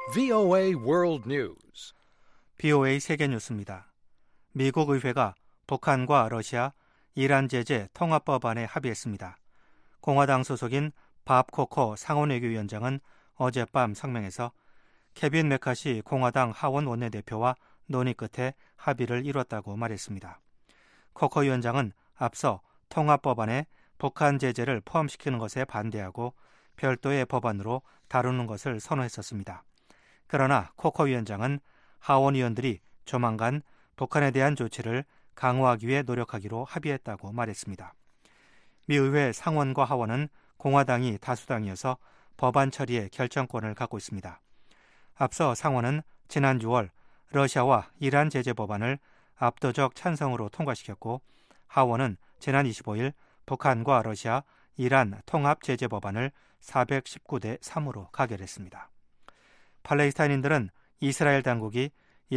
VOA World News. BOA 세계뉴스입니다. 미국 의회가 북한과 러시아, 이란 제재 통합법안에 합의했습니다. 공화당 소속인 밥 코커 상원외교위원장은 어젯밤 성명에서 케빈 메카시 공화당 하원 원내대표와 논의 끝에 합의를 이뤘다고 말했습니다. 코커 위원장은 앞서 통합법안에 북한 제재를 포함시키는 것에 반대하고 별도의 법안으로 다루는 것을 선호했었습니다. 그러나 코커 위원장은 하원 의원들이 조만간 북한에 대한 조치를 강화하기 위해 노력하기로 합의했다고 말했습니다. 미 의회 상원과 하원은 공화당이 다수당이어서 법안 처리에 결정권을 갖고 있습니다. 앞서 상원은 지난 6월 러시아와 이란 제재 법안을 압도적 찬성으로 통과시켰고 하원은 지난 25일 북한과 러시아, 이란 통합 제재 법안을 419대 3으로 가결했습니다. 팔레스타인인들은 이스라엘 당국이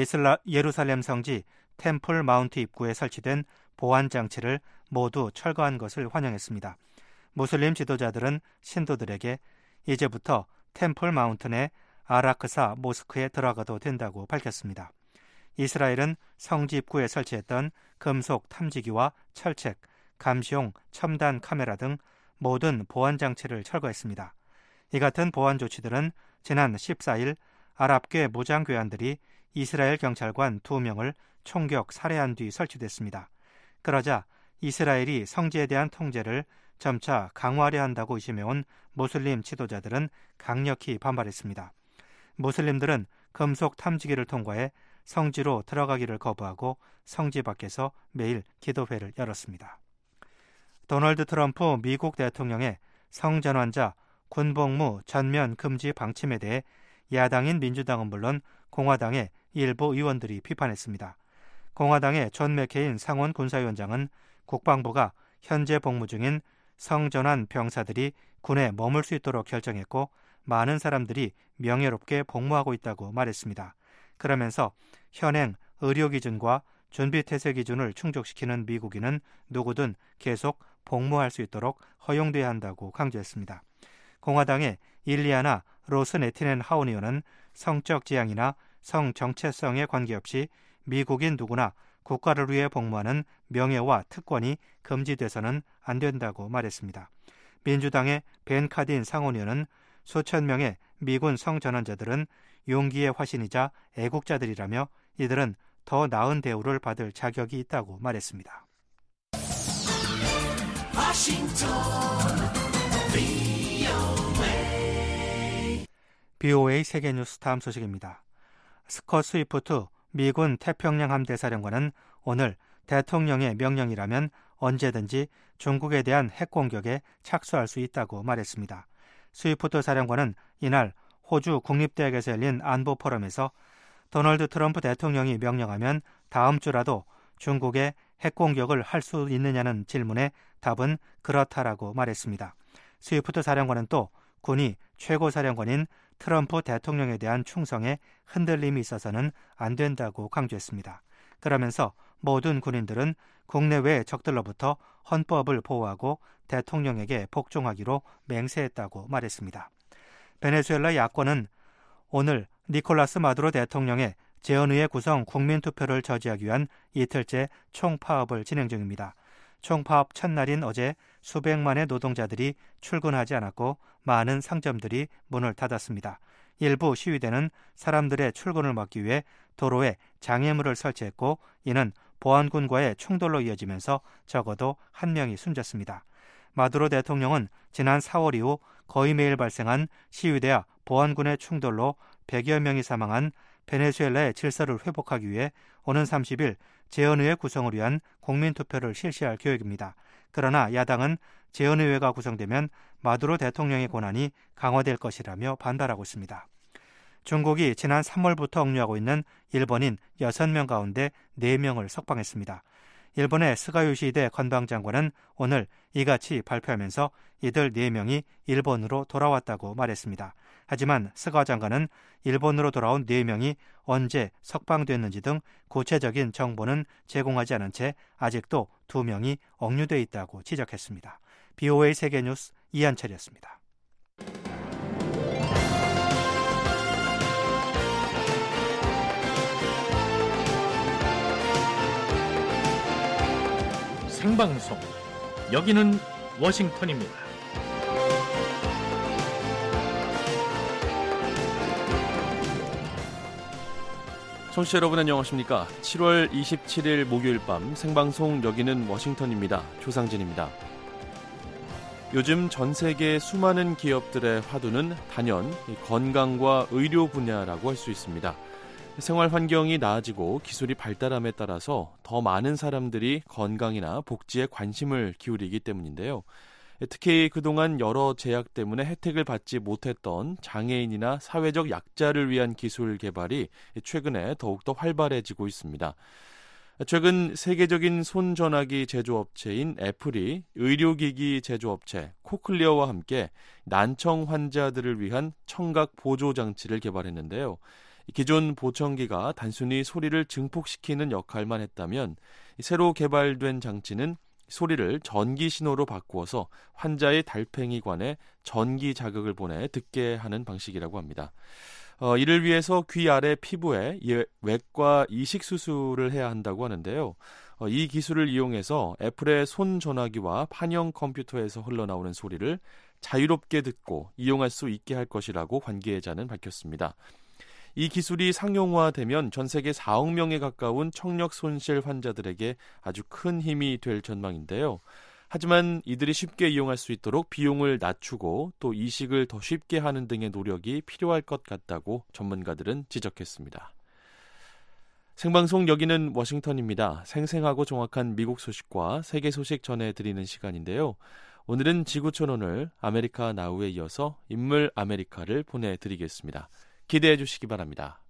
예루살렘 성지 템플 마운트 입구에 설치된 보안 장치를 모두 철거한 것을 환영했습니다. 무슬림 지도자들은 신도들에게 이제부터 템플 마운트 내 아라크사 모스크에 들어가도 된다고 밝혔습니다. 이스라엘은 성지 입구에 설치했던 금속 탐지기와 철책, 감시용 첨단 카메라 등 모든 보안 장치를 철거했습니다. 이 같은 보안 조치들은 지난 14일 아랍계 무장괴한들이 이스라엘 경찰관 2명을 총격 살해한 뒤 설치됐습니다. 그러자 이스라엘이 성지에 대한 통제를 점차 강화하려 한다고 의심해온 무슬림 지도자들은 강력히 반발했습니다. 무슬림들은 금속 탐지기를 통과해 성지로 들어가기를 거부하고 성지 밖에서 매일 기도회를 열었습니다. 도널드 트럼프 미국 대통령의 성전환자 군복무 전면 금지 방침에 대해 야당인 민주당은 물론 공화당의 일부 의원들이 비판했습니다. 공화당의 존 맥케인 상원 군사위원장은 국방부가 현재 복무 중인 성전환 병사들이 군에 머물 수 있도록 결정했고 많은 사람들이 명예롭게 복무하고 있다고 말했습니다. 그러면서 현행 의료기준과 준비태세 기준을 충족시키는 미국인은 누구든 계속 복무할 수 있도록 허용돼야 한다고 강조했습니다. 공화당의 일리아나 로스네티넨 하원 의원은 성적 지향이나 성 정체성에 관계없이 미국인 누구나 국가를 위해 복무하는 명예와 특권이 금지돼서는 안 된다고 말했습니다. 민주당의 벤 카딘 상원 의원은 수천 명의 미군 성전환자들은 용기의 화신이자 애국자들이라며 이들은 더 나은 대우를 받을 자격이 있다고 말했습니다. BOA 세계뉴스 다음 소식입니다. 스콧 스위프트 미군 태평양 함대 사령관은 오늘 대통령의 명령이라면 언제든지 중국에 대한 핵 공격에 착수할 수 있다고 말했습니다. 스위프트 사령관은 이날 호주 국립대학에서 열린 안보 포럼에서 도널드 트럼프 대통령이 명령하면 다음 주라도 중국에 핵 공격을 할 수 있느냐는 질문에 답은 그렇다라고 말했습니다. 스위프트 사령관은 또 군이 최고 사령관인 트럼프 대통령에 대한 충성에 흔들림이 있어서는 안 된다고 강조했습니다. 그러면서 모든 군인들은 국내외 적들로부터 헌법을 보호하고 대통령에게 복종하기로 맹세했다고 말했습니다. 베네수엘라 야권은 오늘 니콜라스 마두로 대통령의 재헌의회 구성 국민투표를 저지하기 위한 이틀째 총파업을 진행 중입니다. 총파업 첫날인 어제 수백만의 노동자들이 출근하지 않았고 많은 상점들이 문을 닫았습니다. 일부 시위대는 사람들의 출근을 막기 위해 도로에 장애물을 설치했고 이는 보안군과의 충돌로 이어지면서 적어도 1명이 숨졌습니다. 마두로 대통령은 지난 4월 이후 거의 매일 발생한 시위대와 보안군의 충돌로 100여 명이 사망한 베네수엘라의 질서를 회복하기 위해 오는 30일 재헌의회 구성을 위한 국민투표를 실시할 계획입니다. 그러나 야당은 재헌의회가 구성되면 마두로 대통령의 권한이 강화될 것이라며 반발하고 있습니다. 중국이 지난 3월부터 억류하고 있는 일본인 6명 가운데 4명을 석방했습니다. 일본의 스가 요시히데 관방장관은 오늘 이같이 발표하면서 이들 4명이 일본으로 돌아왔다고 말했습니다. 하지만 스가 장관은 일본으로 돌아온 4명이 언제 석방됐는지 등 구체적인 정보는 제공하지 않은 채 아직도 2명이 억류돼 있다고 지적했습니다. BOA 세계뉴스 이한철이었습니다. 생방송. 여기는 워싱턴입니다. 청취자 여러분 안녕하십니까? 7월 27일 목요일 밤 생방송 여기는 워싱턴입니다. 조상진입니다. 요즘 전 세계 수많은 기업들의 화두는 단연 건강과 의료 분야라고 할 수 있습니다. 생활 환경이 나아지고 기술이 발달함에 따라서 더 많은 사람들이 건강이나 복지에 관심을 기울이기 때문인데요. 특히 그동안 여러 제약 때문에 혜택을 받지 못했던 장애인이나 사회적 약자를 위한 기술 개발이 최근에 더욱더 활발해지고 있습니다. 최근 세계적인 손전화기 제조업체인 애플이 의료기기 제조업체 코클리어와 함께 난청 환자들을 위한 청각 보조장치를 개발했는데요. 기존 보청기가 단순히 소리를 증폭시키는 역할만 했다면 새로 개발된 장치는 소리를 전기 신호로 바꾸어서 환자의 달팽이관에 전기 자극을 보내 듣게 하는 방식이라고 합니다. 이를 위해서 귀 아래 피부에 외과 이식 수술을 해야 한다고 하는데요. 이 기술을 이용해서 애플의 손 전화기와 판형 컴퓨터에서 흘러나오는 소리를 자유롭게 듣고 이용할 수 있게 할 것이라고 관계자는 밝혔습니다. 이 기술이 상용화되면 전 세계 4억 명에 가까운 청력 손실 환자들에게 아주 큰 힘이 될 전망인데요. 하지만 이들이 쉽게 이용할 수 있도록 비용을 낮추고 또 이식을 더 쉽게 하는 등의 노력이 필요할 것 같다고 전문가들은 지적했습니다. 생방송 여기는 워싱턴입니다. 생생하고 정확한 미국 소식과 세계 소식 전해드리는 시간인데요. 오늘은 지구촌오늘 아메리카 나우에 이어서 인물 아메리카를 보내드리겠습니다. 기대해 주시기 바랍니다.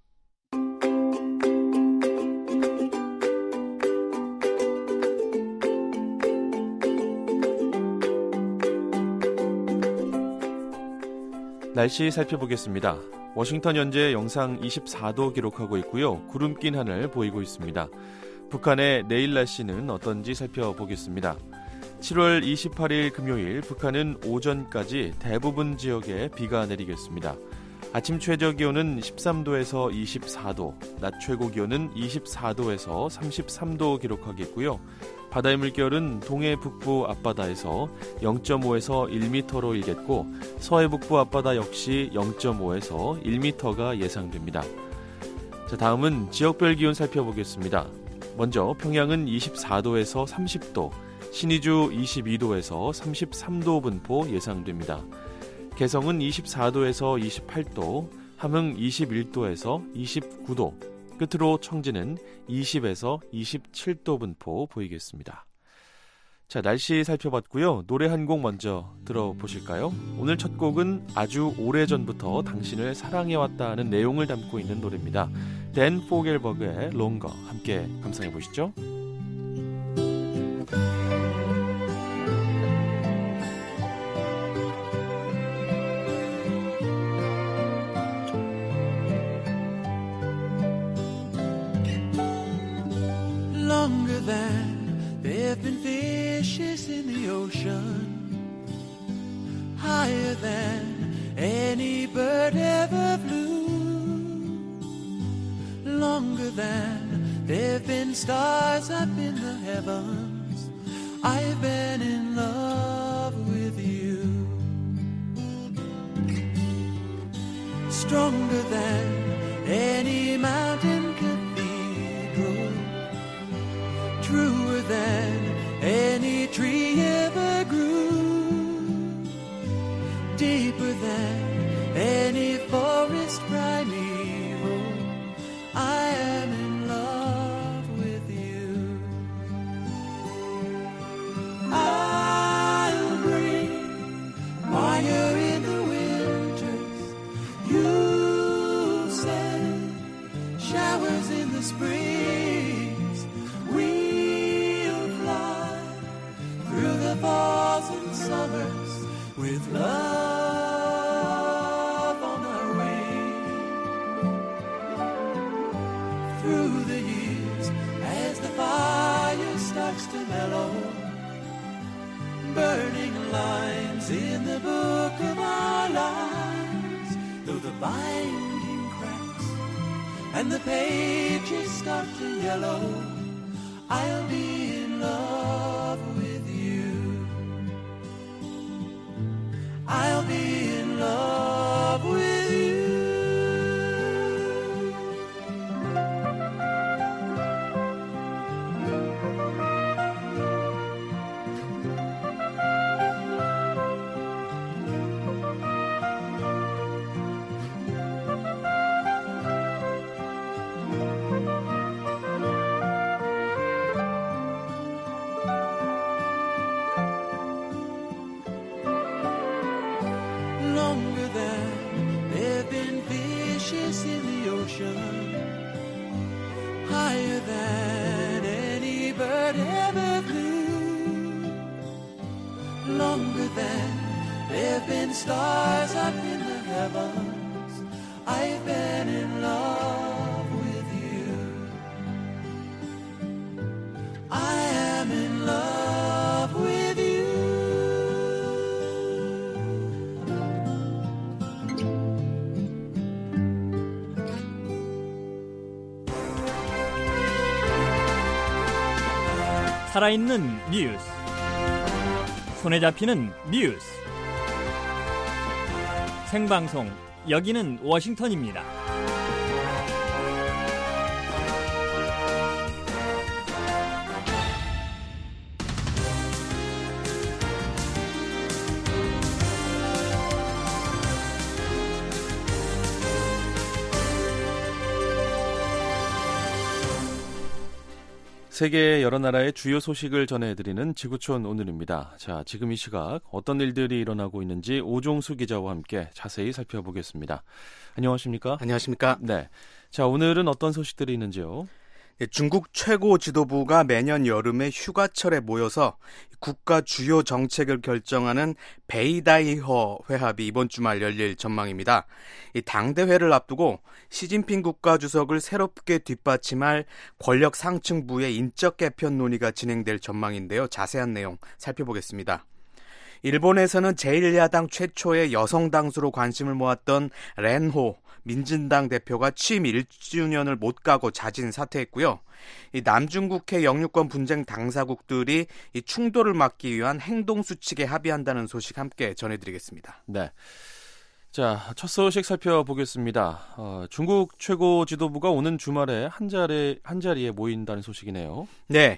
날씨 살펴보겠습니다. 워싱턴 현재 영상 24도 기록하고 있고요. 구름 낀 하늘 보이고 있습니다. 북한의 내일 날씨는 어떤지 살펴보겠습니다. 7월 28일 금요일 북한은 오전까지 대부분 지역에 비가 내리겠습니다. 아침 최저 기온은 13도에서 24도, 낮 최고 기온은 24도에서 33도 기록하겠고요. 바다의 물결은 동해 북부 앞바다에서 0.5에서 1m로 일겠고 서해 북부 앞바다 역시 0.5에서 1m가 예상됩니다. 자, 다음은 지역별 기온 살펴보겠습니다. 먼저 평양은 24도에서 30도, 신의주 22도에서 33도 분포 예상됩니다. 개성은 24도에서 28도, 함흥 21도에서 29도, 끝으로 청진은 20에서 27도 분포 보이겠습니다. 자, 날씨 살펴봤고요. 노래 한 곡 먼저 들어보실까요? 오늘 첫 곡은 아주 오래전부터 당신을 사랑해왔다는 내용을 담고 있는 노래입니다. 댄 포겔버그의 롱거 함께 감상해보시죠. Longer than there have been fishes in the ocean, higher than any bird ever flew, longer than there have been stars up in the heavens. I've been in love with you. Stronger than any mountain cathedral, truer than any tree ever grew, deeper than any forest primeval. I am in love with you. I'll bring fire in the winters, you'll send showers in the springs. We'll fly through the falls and summers with love on our wings. Through the years, as the fire starts to mellow, burning lines in the book of our lives, though the binding cracks and the pages start to yellow, I'll be in love with you. I'll be in love with you. Longer than there've been fishes in the ocean, higher than any bird ever flew, longer than there've been stars up in the heavens. I've been in love with you. I am in love with you. 살아있는 뉴스, 손에 잡히는 뉴스, 생방송, 여기는 워싱턴입니다. 세계 여러 나라의 주요 소식을 전해드리는 지구촌 오늘입니다. 자, 지금 이 시각 어떤 일들이 일어나고 있는지 오종수 기자와 함께 자세히 살펴보겠습니다. 안녕하십니까? 안녕하십니까? 네. 자, 오늘은 어떤 소식들이 있는지요? 중국 최고 지도부가 매년 여름에 휴가철에 모여서 국가 주요 정책을 결정하는 베이다이허 회합이 이번 주말 열릴 전망입니다. 이 당대회를 앞두고 시진핑 국가주석을 새롭게 뒷받침할 권력 상층부의 인적 개편 논의가 진행될 전망인데요. 자세한 내용 살펴보겠습니다. 일본에서는 제1야당 최초의 여성 당수로 관심을 모았던 렌호 민진당 대표가 취임 1주년을 못 가고 자진 사퇴했고요. 이 남중국해 영유권 분쟁 당사국들이 이 충돌을 막기 위한 행동 수칙에 합의한다는 소식 함께 전해드리겠습니다. 네. 자, 첫 소식 살펴보겠습니다. 중국 최고 지도부가 오는 주말에 한 자리에 모인다는 소식이네요. 네,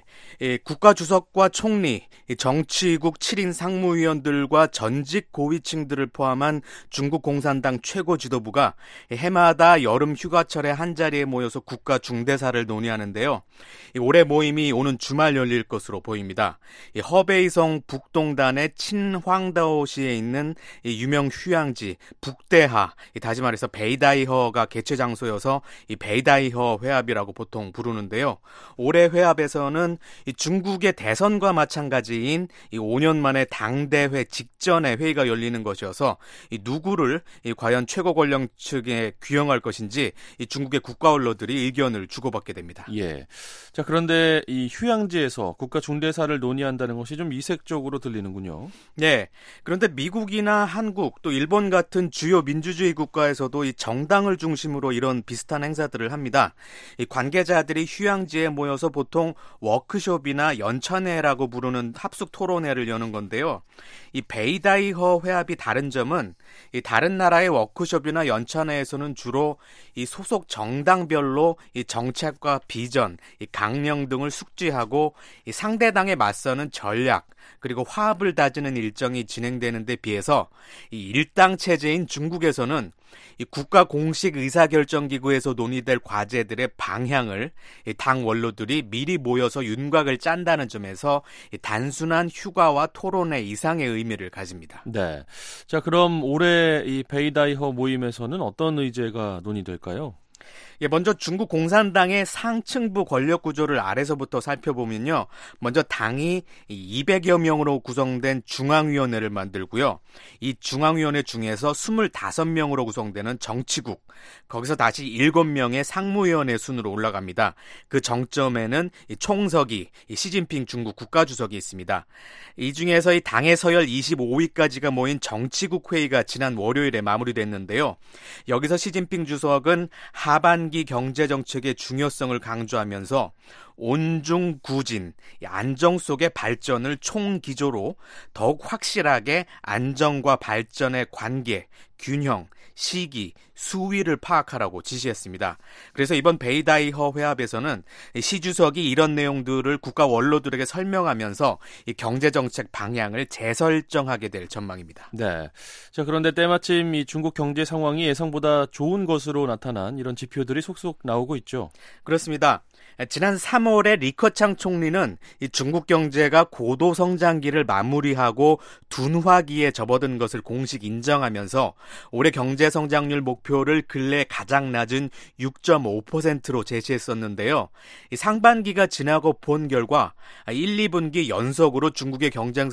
국가주석과 총리, 정치국 7인 상무위원들과 전직 고위층들을 포함한 중국 공산당 최고 지도부가 해마다 여름 휴가철에 한 자리에 모여서 국가 중대사를 논의하는데요. 올해 모임이 오는 주말 열릴 것으로 보입니다. 허베이성 북동단의 친황다오시에 있는 유명 휴양지 북대하, 다시 말해서 베이다이허가 개최 장소여서 이 베이다이허 회합이라고 보통 부르는데요. 올해 회합에서는 이 중국의 대선과 마찬가지인 이 5년 만에 당대회 직전에 회의가 열리는 것이어서 이 누구를 과연 최고 권력 측에 규형할 것인지 이 중국의 국가 언론들이 의견을 주고받게 됩니다. 예. 자, 그런데 이 휴양지에서 국가 중대사를 논의한다는 것이 좀 이색적으로 들리는군요. 네. 그런데 미국이나 한국 또 일본 같은 주요 민주주의 국가에서도 이 정당을 중심으로 이런 비슷한 행사들을 합니다. 이 관계자들이 휴양지에 모여서 보통 워크숍이나 연찬회라고 부르는 합숙 토론회를 여는 건데요. 이 베이다이허 회합이 다른 점은 이 다른 나라의 워크숍이나 연찬회에서는 주로 이 소속 정당별로 이 정책과 비전, 이 강령 등을 숙지하고 이 상대당에 맞서는 전략 그리고 화합을 다지는 일정이 진행되는 데 비해서 이 일당 체제인 중국에서는 이 국가 공식 의사결정기구에서 논의될 과제들의 방향을 이 당 원로들이 미리 모여서 윤곽을 짠다는 점에서 이 단순한 휴가와 토론회 이상의 의미를 가집니다. 네. 자, 그럼 올해 이 베이다이허 모임에서는 어떤 의제가 논의될까요? 먼저 중국 공산당의 상층부 권력 구조를 아래서부터 살펴보면요. 먼저 당이 200여 명으로 구성된 중앙위원회를 만들고요. 이 중앙위원회 중에서 25명으로 구성되는 정치국, 거기서 다시 7명의 상무위원회 순으로 올라갑니다. 그 정점에는 이 총석이 이 시진핑 중국 국가주석이 있습니다. 이 중에서 이 당의 서열 25위까지가 모인 정치국 회의가 지난 월요일에 마무리됐는데요. 여기서 시진핑 주석은 하반기 하반기 경제정책의 중요성을 강조하면서 온중구진, 안정 속의 발전을 총기조로 더욱 확실하게 안정과 발전의 관계, 균형, 시기, 수위를 파악하라고 지시했습니다. 그래서 이번 베이다이허 회합에서는 시 주석이 이런 내용들을 국가 원로들에게 설명하면서 이 경제정책 방향을 재설정하게 될 전망입니다. 네. 자, 그런데 때마침 이 중국 경제 상황이 예상보다 좋은 것으로 나타난 이런 지표들이 속속 나오고 있죠. 그렇습니다. 지난 3월에 리커창 총리는 이 중국 경제가 고도 성장기를 마무리하고 둔화기에 접어든 것을 공식 인정하면서 올해 경제 성장률 목표를 근래 가장 낮은 6.5%로 제시했었는데요. 이 상반기가 지나고 본 결과 1, 2분기 연속으로 중국의 경제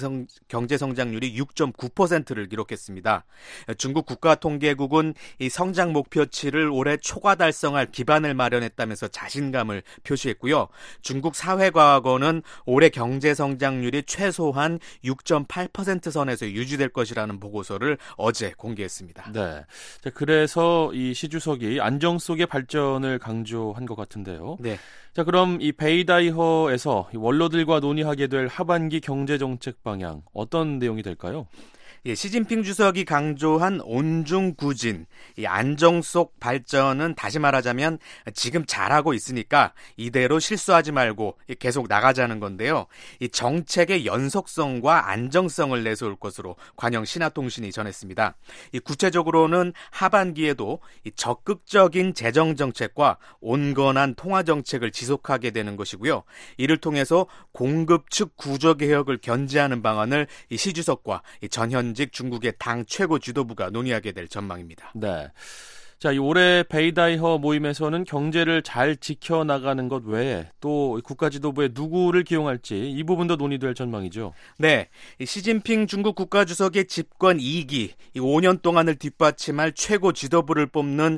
성장률이 6.9%를 기록했습니다. 중국 국가통계국은 이 성장 목표치를 올해 초과 달성할 기반을 마련했다면서 자신감을 표시했고요. 중국 사회과학원은 올해 경제 성장률이 최소한 6.8% 선에서 유지될 것이라는 보고서를 어제 공개했습니다. 네. 자, 그래서 이 시 주석이 안정 속의 발전을 강조한 것 같은데요. 네. 자, 그럼 이 베이다이허에서 원로들과 논의하게 될 하반기 경제 정책 방향 어떤 내용이 될까요? 예, 시진핑 주석이 강조한 온중구진, 이 안정 속 발전은 다시 말하자면 지금 잘하고 있으니까 이대로 실수하지 말고 계속 나가자는 건데요. 이 정책의 연속성과 안정성을 내세울 것으로 관영 신화통신이 전했습니다. 이 구체적으로는 하반기에도 이 적극적인 재정 정책과 온건한 통화 정책을 지속하게 되는 것이고요. 이를 통해서 공급 측 구조 개혁을 견제하는 방안을 이 시 주석과 이 전현직 중국의 당 최고 지도부가 논의하게 될 전망입니다. 네. 자, 이 올해 베이다이허 모임에서는 경제를 잘 지켜나가는 것 외에 또 국가 지도부에 누구를 기용할지 이 부분도 논의될 전망이죠. 네, 시진핑 중국 국가주석의 집권 2기, 5년 동안을 뒷받침할 최고 지도부를 뽑는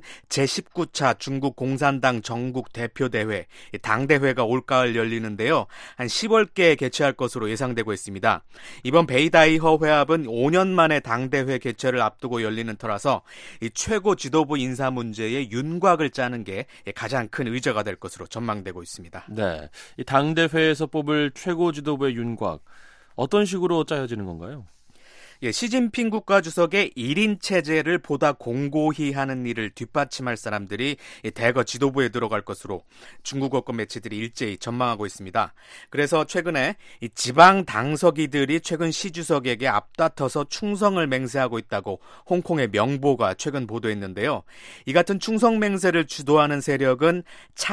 제19차 중국 공산당 전국 대표대회, 당대회가 올가을 열리는데요. 한 10월께 개최할 것으로 예상되고 있습니다. 이번 베이다이허 회합은 5년 만에 당대회 개최를 앞두고 열리는 터라서 이 최고 지도부 인사 문제에 윤곽을 짜는 게 가장 큰 의제가 될 것으로 전망되고 있습니다. 네, 이 당대회에서 뽑을 최고 지도부의 윤곽 어떤 식으로 짜여지는 건가요? 예, 시진핑 국가주석의 1인 체제를 보다 공고히 하는 일을 뒷받침할 사람들이 대거 지도부에 들어갈 것으로 중국 어권 매체들이 일제히 전망하고 있습니다. 그래서 최근에 이 지방 당서기들이 최근 시 주석에게 앞다퉈서 충성을 맹세하고 있다고 홍콩의 명보가 최근 보도했는데요. 이 같은 충성 맹세를 주도하는 세력은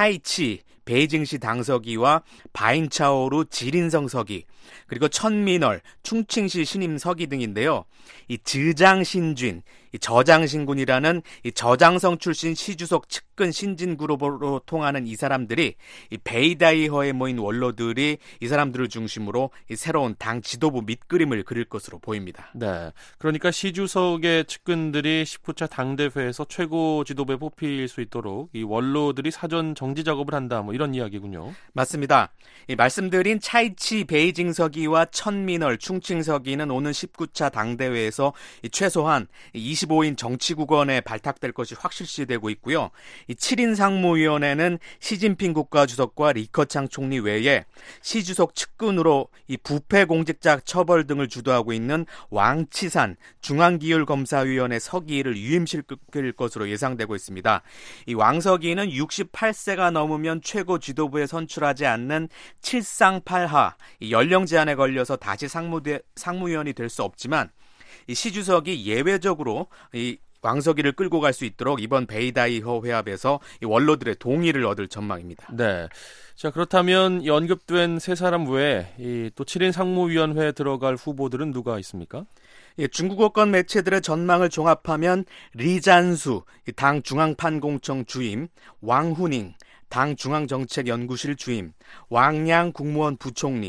차이치 베이징시 당서기와 바잉차오루 지린성 서기, 그리고 천민얼 충칭시 신임 서기 등인데요. 이 즈장신쥔, 이 저장신군이라는 이 저장성 출신 시주석 측근 신진 그룹으로 통하는 이 사람들이 이 베이다이허에 모인 원로들이 이 사람들을 중심으로 이 새로운 당 지도부 밑그림을 그릴 것으로 보입니다. 네, 그러니까 시주석의 측근들이 19차 당대회에서 최고 지도부에 뽑힐 수 있도록 이 원로들이 사전 정지 작업을 한다, 뭐 이런 이야기군요. 맞습니다. 이 말씀드린 차이치 베이징 서기와 천민얼 충칭 서기는 오는 19차 당대회에서 이 최소한 25인 정치국원에 발탁될 것이 확실시되고 있고요. 이 7인 상무위원회는 시진핑 국가주석과 리커창 총리 외에 시 주석 측근으로 이 부패 공직자 처벌 등을 주도하고 있는 왕치산 중앙기율검사위원회 서기를 유임시킬 것으로 예상되고 있습니다. 이 왕서기는 68세가 넘으면 최고 지도부에 선출하지 않는 7상8하 연령 제한에 걸려서 다시 상무위원이 될 수 없지만 이 시 주석이 예외적으로 이 왕서기를 끌고 갈 수 있도록 이번 베이다이허 회합에서 이 원로들의 동의를 얻을 전망입니다. 네. 자, 그렇다면 이 언급된 세 사람 외에 이 또 7인 상무위원회에 들어갈 후보들은 누가 있습니까? 예, 중국 어권 매체들의 전망을 종합하면 리잔수 당 중앙판공청 주임, 왕후닝 당 중앙정책연구실 주임, 왕양 국무원 부총리,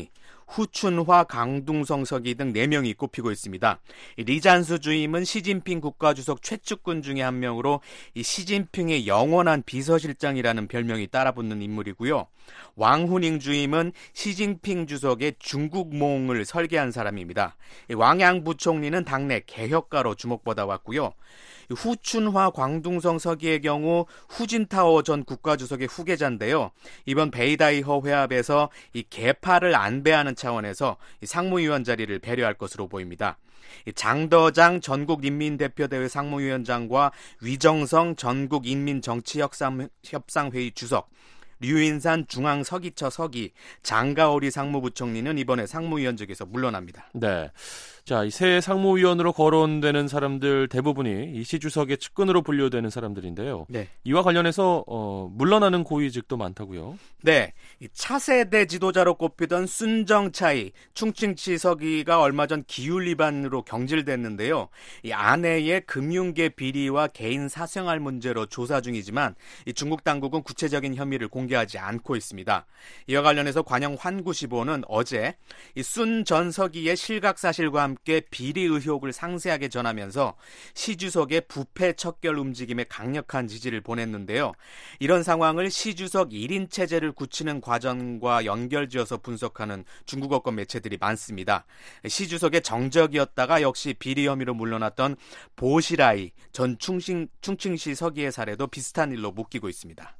후춘화, 강둥성 서기 등 4명이 꼽히고 있습니다. 리잔수 주임은 시진핑 국가주석 최측근 중에 한 명으로 이 시진핑의 영원한 비서실장이라는 별명이 따라붙는 인물이고요. 왕후닝 주임은 시진핑 주석의 중국몽을 설계한 사람입니다. 왕양 부총리는 당내 개혁가로 주목받아 왔고요. 후춘화, 광둥성 서기의 경우 후진타오 전 국가주석의 후계자인데요. 이번 베이다이허 회합에서 이 개파를 안배하는 차원에서 이 상무위원 자리를 배려할 것으로 보입니다. 장더장 전국인민대표대회 상무위원장과 위정성 전국인민정치협상회의 주석, 류인산 중앙서기처 서기, 장가오리 상무부총리는 이번에 상무위원직에서 물러납니다. 네. 자, 이 새 상무위원으로 거론되는 사람들 대부분이 이 시 주석의 측근으로 분류되는 사람들인데요. 네. 이와 관련해서 물러나는 고위직도 많다고요? 네. 이 차세대 지도자로 꼽히던 순정차이 충칭치 서기가 얼마 전 기율 위반으로 경질됐는데요. 이 아내의 금융계 비리와 개인 사생활 문제로 조사 중이지만 이 중국 당국은 구체적인 혐의를 공개하지 않고 있습니다. 이와 관련해서 관영 환구시보는 어제 이 순 전 서기의 실각 사실과 함께 비리 의혹을 상세하게 전하면서 시 주석의 부패 척결 움직임에 강력한 지지를 보냈는데요. 이런 상황을 시 주석 1인 체제를 굳히는 과정과 연결지어서 분석하는 중국어권 매체들이 많습니다. 시 주석의 정적이었다가 역시 비리 혐의로 물러났던 보시라이 전 충칭시 서기의 사례도 비슷한 일로 묶이고 있습니다.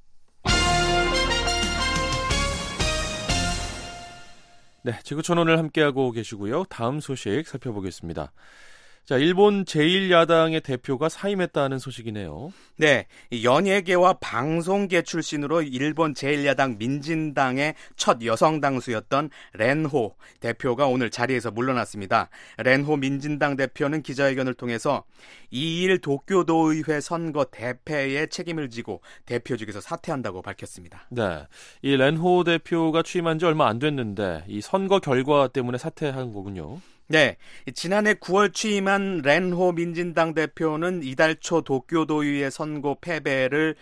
네, 지구촌오늘 함께하고 계시고요. 다음 소식 살펴보겠습니다. 자, 일본 제1야당의 대표가 사임했다는 소식이네요. 네, 연예계와 방송계 출신으로 일본 제1야당 민진당의 첫 여성 당수였던 렌호 대표가 오늘 자리에서 물러났습니다. 렌호 민진당 대표는 기자회견을 통해서 2일 도쿄도의회 선거 대패에 책임을 지고 대표직에서 사퇴한다고 밝혔습니다. 네, 이 렌호 대표가 취임한 지 얼마 안 됐는데 이 선거 결과 때문에 사퇴한 거군요. 네, 지난해 9월 취임한 렌호 민진당 대표는 이달 초 도쿄도의회 선거 패배를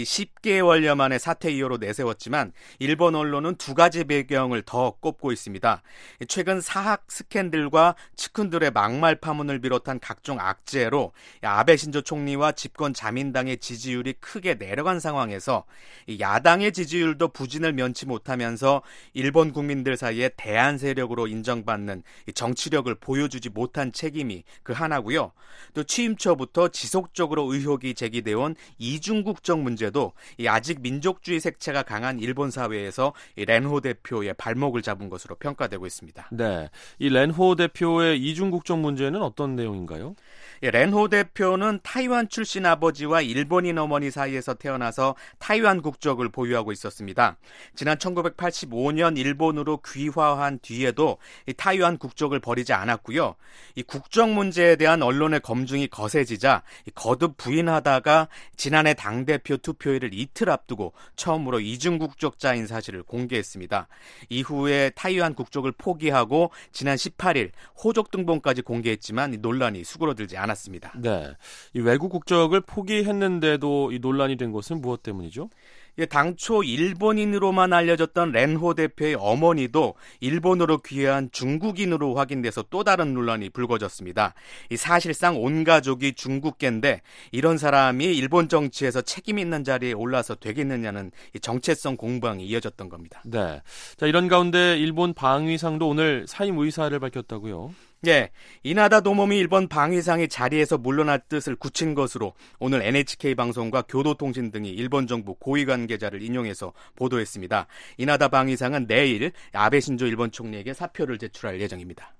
10개월여 만에 사퇴 이유로 내세웠지만 일본 언론은 두 가지 배경을 더 꼽고 있습니다. 최근 사학 스캔들과 측근들의 막말 파문을 비롯한 각종 악재로 아베 신조 총리와 집권 자민당의 지지율이 크게 내려간 상황에서 야당의 지지율도 부진을 면치 못하면서 일본 국민들 사이에 대안 세력으로 인정받는 정치력을 보여주지 못한 책임이 그 하나고요. 또 취임 초부터 지속적으로 의혹이 제기되어 온 이중국적 문제도 아직 민족주의 색채가 강한 일본 사회에서 렌호 대표의 발목을 잡은 것으로 평가되고 있습니다. 네, 이 렌호 대표의 이중국적 문제는 어떤 내용인가요? 렌호 대표는 타이완 출신 아버지와 일본인 어머니 사이에서 태어나서 타이완 국적을 보유하고 있었습니다. 지난 1985년 일본으로 귀화한 뒤에도 타이완 국적을 버리지 않았고요. 이 국적 문제에 대한 언론의 검증이 거세지자 거듭 부인하다가 지난해 당대표 투표일을 이틀 앞두고 처음으로 이중국적자인 사실을 공개했습니다. 이후에 타이완 국적을 포기하고 지난 18일 호적 등본까지 공개했지만 논란이 수그러들지 않았습니다. 네, 이 외국 국적을 포기했는데도 이 논란이 된 것은 무엇 때문이죠? 당초 일본인으로만 알려졌던 렌호 대표의 어머니도 일본으로 귀화한 중국인으로 확인돼서 또 다른 논란이 불거졌습니다. 사실상 온 가족이 중국계인데 이런 사람이 일본 정치에서 책임 있는 자리에 올라서 되겠느냐는 정체성 공방이 이어졌던 겁니다. 네, 자, 이런 가운데 일본 방위상도 오늘 사임 의사를 밝혔다고요? 예, 이나다 도모미 일본 방위상이 자리에서 물러날 뜻을 굳힌 것으로 오늘 NHK 방송과 교도통신 등이 일본 정부 고위 관계자를 인용해서 보도했습니다. 이나다 방위상은 내일 아베 신조 일본 총리에게 사표를 제출할 예정입니다.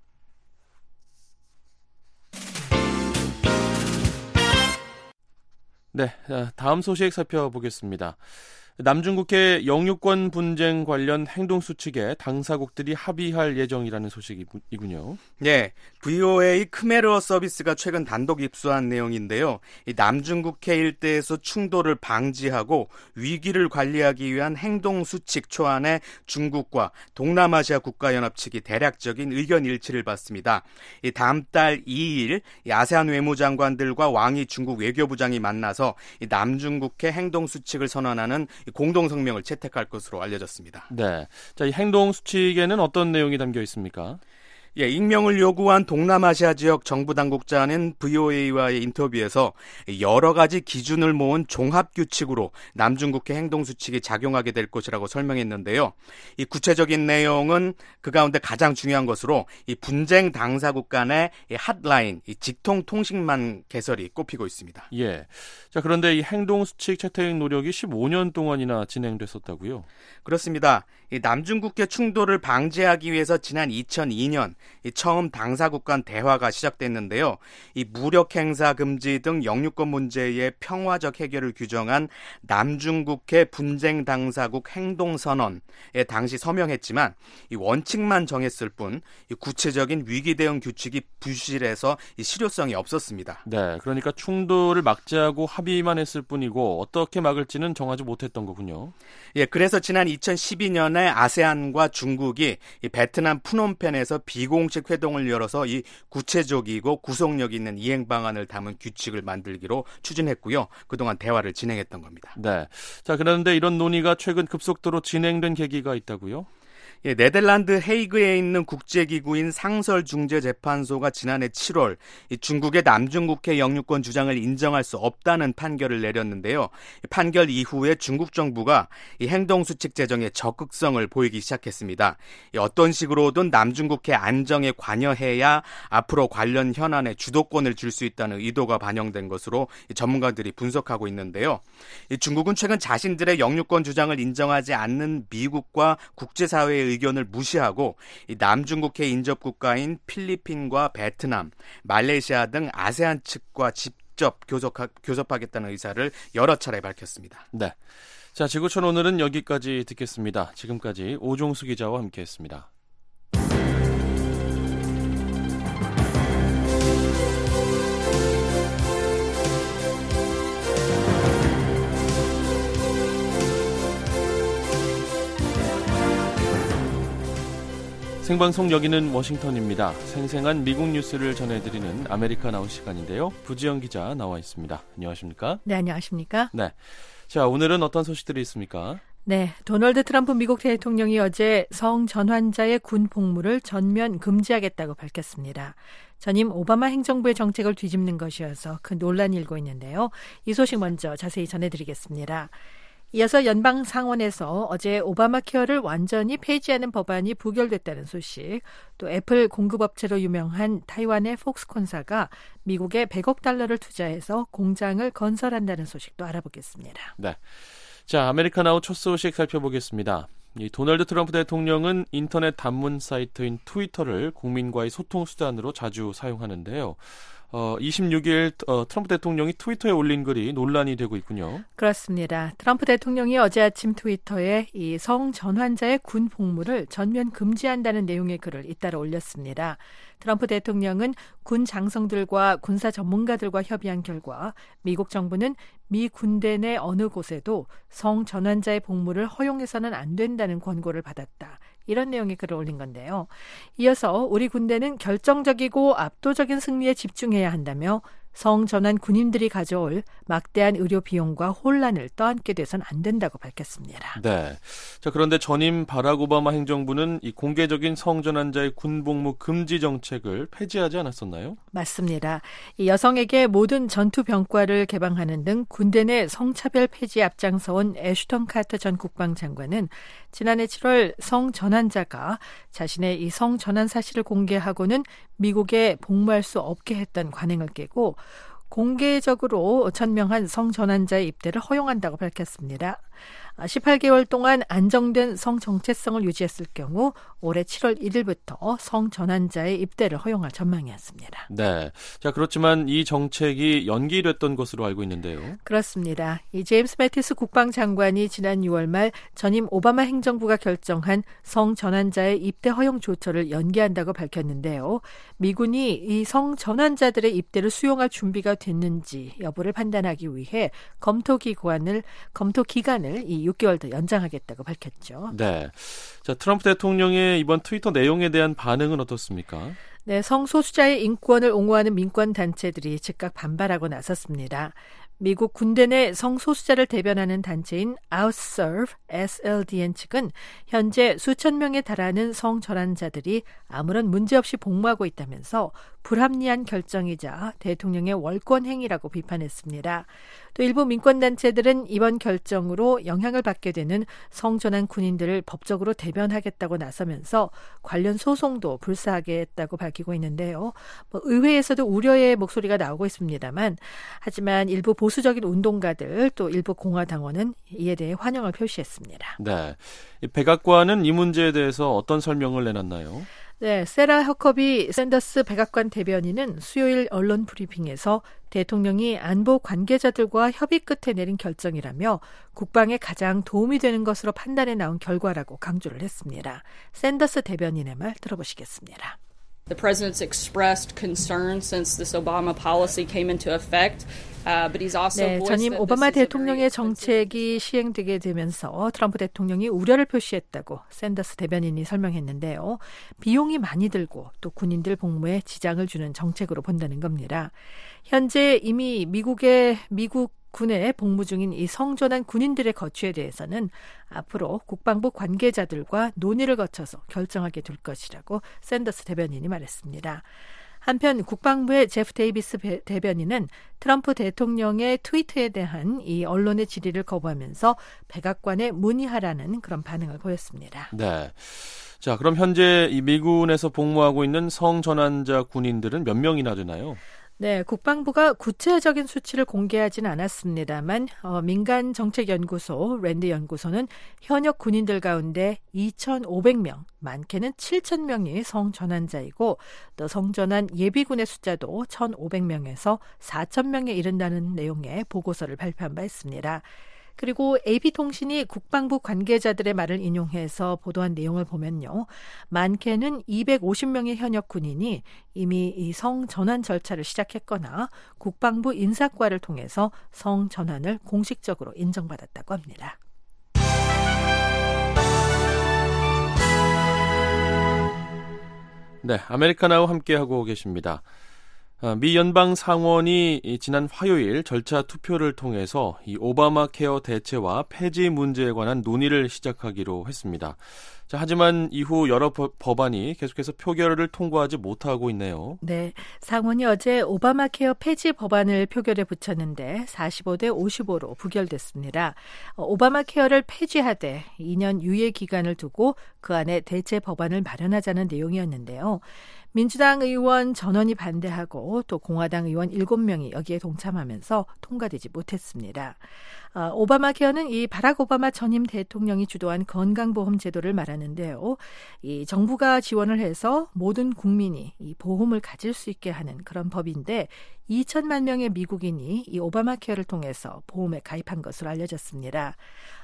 네, 다음 소식 살펴보겠습니다. 남중국해 영유권 분쟁 관련 행동수칙에 당사국들이 합의할 예정이라는 소식이군요. 네, VOA 크메르어 서비스가 최근 단독 입수한 내용인데요. 이 남중국해 일대에서 충돌을 방지하고 위기를 관리하기 위한 행동수칙 초안에 중국과 동남아시아 국가연합 측이 대략적인 의견 일치를 봤습니다. 이 다음 달 2일 아세안 외무장관들과 왕이 중국 외교부장이 만나서 이 남중국해 행동수칙을 선언하는 공동 성명을 채택할 것으로 알려졌습니다. 네. 자, 이 행동 수칙에는 어떤 내용이 담겨 있습니까? 예, 익명을 요구한 동남아시아 지역 정부 당국자는 VOA와의 인터뷰에서 여러 가지 기준을 모은 종합 규칙으로 남중국해 행동 수칙이 작용하게 될 것이라고 설명했는데요. 이 구체적인 내용은 그 가운데 가장 중요한 것으로 이 분쟁 당사국 간의 이 핫라인, 이 직통 통신망 개설이 꼽히고 있습니다. 예. 자, 그런데 이 행동 수칙 채택 노력이 15년 동안이나 진행됐었다고요? 그렇습니다. 이 남중국해 충돌을 방지하기 위해서 지난 2002년 처음 당사국 간 대화가 시작됐는데요. 이 무력 행사 금지 등 영유권 문제의 평화적 해결을 규정한 남중국해 분쟁 당사국 행동선언에 당시 서명했지만 이 원칙만 정했을 뿐 이 구체적인 위기 대응 규칙이 부실해서 이 실효성이 없었습니다. 네, 그러니까 충돌을 막자고 합의만 했을 뿐이고 어떻게 막을지는 정하지 못했던 거군요. 예, 그래서 지난 2012년에 아세안과 중국이 이 베트남 푸놈펜에서 비공식 회동을 열어서 이 구체적이고 구속력 있는 이행 방안을 담은 규칙을 만들기로 추진했고요. 그동안 대화를 진행했던 겁니다. 네. 자, 그런데 이런 논의가 최근 급속도로 진행된 계기가 있다고요? 예, 네덜란드 헤이그에 있는 국제기구인 상설중재재판소가 지난해 7월 이 중국의 남중국해 영유권 주장을 인정할 수 없다는 판결을 내렸는데요. 이 판결 이후에 중국 정부가 이 행동수칙 제정에 적극성을 보이기 시작했습니다. 이 어떤 식으로든 남중국해 안정에 관여해야 앞으로 관련 현안에 주도권을 줄 수 있다는 의도가 반영된 것으로 이 전문가들이 분석하고 있는데요. 이 중국은 최근 자신들의 영유권 주장을 인정하지 않는 미국과 국제사회의 의견을 무시하고 이 남중국해 인접국가인 필리핀과 베트남, 말레이시아 등 아세안 측과 직접 교섭하겠다는 의사를 여러 차례 밝혔습니다. 네. 자, 지구촌 오늘은 여기까지 듣겠습니다. 지금까지 오종수 기자와 함께했습니다. 생방송 여기는 워싱턴입니다. 생생한 미국 뉴스를 전해드리는 아메리카 나우 시간인데요. 부지영 기자 나와 있습니다. 안녕하십니까? 네, 안녕하십니까? 네. 자, 오늘은 어떤 소식들이 있습니까? 네, 도널드 트럼프 미국 대통령이 어제 성전환자의 군 복무를 전면 금지하겠다고 밝혔습니다. 전임 오바마 행정부의 정책을 뒤집는 것이어서 그 논란이 일고 있는데요. 이 소식 먼저 자세히 전해드리겠습니다. 이어서 연방 상원에서 어제 오바마 케어를 완전히 폐지하는 법안이 부결됐다는 소식, 또 애플 공급업체로 유명한 타이완의 폭스콘사가 미국에 100억 달러를 투자해서 공장을 건설한다는 소식도 알아보겠습니다. 네. 자, 아메리카 나우 첫 소식 살펴보겠습니다. 이 도널드 트럼프 대통령은 인터넷 단문 사이트인 트위터를 국민과의 소통 수단으로 자주 사용하는데요. 26일 트럼프 대통령이 트위터에 올린 글이 논란이 되고 있군요. 그렇습니다. 트럼프 대통령이 어제 아침 트위터에 이 성전환자의 군 복무를 전면 금지한다는 내용의 글을 잇따라 올렸습니다. 트럼프 대통령은 군 장성들과 군사 전문가들과 협의한 결과 미국 정부는 미 군대 내 어느 곳에도 성전환자의 복무를 허용해서는 안 된다는 권고를 받았다. 이런 내용의 글을 올린 건데요. 이어서 우리 군대는 결정적이고 압도적인 승리에 집중해야 한다며 성전환 군인들이 가져올 막대한 의료 비용과 혼란을 떠안게 돼서는 안 된다고 밝혔습니다. 네. 자, 그런데 전임 바락 오바마 행정부는 이 공개적인 성전환자의 군복무 금지 정책을 폐지하지 않았었나요? 맞습니다. 이 여성에게 모든 전투 병과를 개방하는 등 군대 내 성차별 폐지에 앞장서온 애슈턴 카터 전 국방장관은 지난해 7월 성전환자가 자신의 이 성전환 사실을 공개하고는 미국에 복무할 수 없게 했던 관행을 깨고 공개적으로 천명한 성전환자의 입대를 허용한다고 밝혔습니다. 18개월 동안 안정된 성정체성을 유지했을 경우 올해 7월 1일부터 성전환자의 입대를 허용할 전망이었습니다. 네. 자, 그렇지만 이 정책이 연기됐던 것으로 알고 있는데요. 그렇습니다. 이 제임스 매티스 국방장관이 지난 6월 말 전임 오바마 행정부가 결정한 성전환자의 입대 허용 조처를 연기한다고 밝혔는데요. 미군이 이 성전환자들의 입대를 수용할 준비가 됐는지 여부를 판단하기 위해 검토 기간을 이 6개월 더 연장하겠다고 밝혔죠. 네. 자, 트럼프 대통령의 이번 트위터 내용에 대한 반응은 어떻습니까? 네, 성소수자의 인권을 옹호하는 민권단체들이 즉각 반발하고 나섰습니다. 미국 군대 내 성소수자를 대변하는 단체인 Outserve SLDN 측은 현재 수천 명에 달하는 성전환자들이 아무런 문제 없이 복무하고 있다면서 불합리한 결정이자 대통령의 월권 행위라고 비판했습니다. 또 일부 민권단체들은 이번 결정으로 영향을 받게 되는 성전환 군인들을 법적으로 대변하겠다고 나서면서 관련 소송도 불사하게 했다고 밝히고 있는데요. 의회에서도 우려의 목소리가 나오고 있습니다만 하지만 일부 보수적인 운동가들 또 일부 공화당원은 이에 대해 환영을 표시했습니다. 네, 백악관은 이 문제에 대해서 어떤 설명을 내놨나요? 네, 세라 허커비 샌더스 백악관 대변인은 수요일 언론 브리핑에서 대통령이 안보 관계자들과 협의 끝에 내린 결정이라며 국방에 가장 도움이 되는 것으로 판단해 나온 결과라고 강조를 했습니다. 샌더스 대변인의 말 들어보시겠습니다. The president's expressed concern since this Obama policy came into effect. 전임 오바마 대통령의 정책이 시행되게 되면서 트럼프 대통령이 우려를 표시했다고 샌더스 대변인이 설명했는데요. 비용이 많이 들고 또 군인들 복무에 지장을 주는 정책으로 본다는 겁니다. 현재 이미 미국 군에 복무 중인 이 성전환 군인들의 거취에 대해서는 앞으로 국방부 관계자들과 논의를 거쳐서 결정하게 될 것이라고 샌더스 대변인이 말했습니다. 한편 국방부의 제프 데이비스 대변인은 트럼프 대통령의 트위트에 대한 이 언론의 질의를 거부하면서 백악관에 문의하라는 그런 반응을 보였습니다. 네. 자, 그럼 현재 이 미군에서 복무하고 있는 성전환자 군인들은 몇 명이나 되나요? 네, 국방부가 구체적인 수치를 공개하진 않았습니다만 민간정책연구소 랜드 연구소는 현역 군인들 가운데 2,500명, 많게는 7,000명이 성전환자이고 또 성전환 예비군의 숫자도 1,500명에서 4,000명에 이른다는 내용의 보고서를 발표한 바 있습니다. 그리고 AP통신이 국방부 관계자들의 말을 인용해서 보도한 내용을 보면요. 많게는 250명의 현역 군인이 이미 이 성전환 절차를 시작했거나 국방부 인사과를 통해서 성전환을 공식적으로 인정받았다고 합니다. 네, 아메리카나와 함께하고 계십니다. 미 연방 상원이 지난 화요일 절차 투표를 통해서 이 오바마 케어 대체와 폐지 문제에 관한 논의를 시작하기로 했습니다. 자, 하지만 이후 여러 법안이 계속해서 표결을 통과하지 못하고 있네요. 네, 상원이 어제 오바마 케어 폐지 법안을 표결에 붙였는데 45대 55로 부결됐습니다. 오바마 케어를 폐지하되 2년 유예 기간을 두고 그 안에 대체 법안을 마련하자는 내용이었는데요. 민주당 의원 전원이 반대하고 또 공화당 의원 7명이 여기에 동참하면서 통과되지 못했습니다. 오바마 케어는 이 바락 오바마 전임 대통령이 주도한 건강보험 제도를 말하는데요. 이 정부가 지원을 해서 모든 국민이 이 보험을 가질 수 있게 하는 그런 법인데 2천만 명의 미국인이 이 오바마 케어를 통해서 보험에 가입한 것으로 알려졌습니다.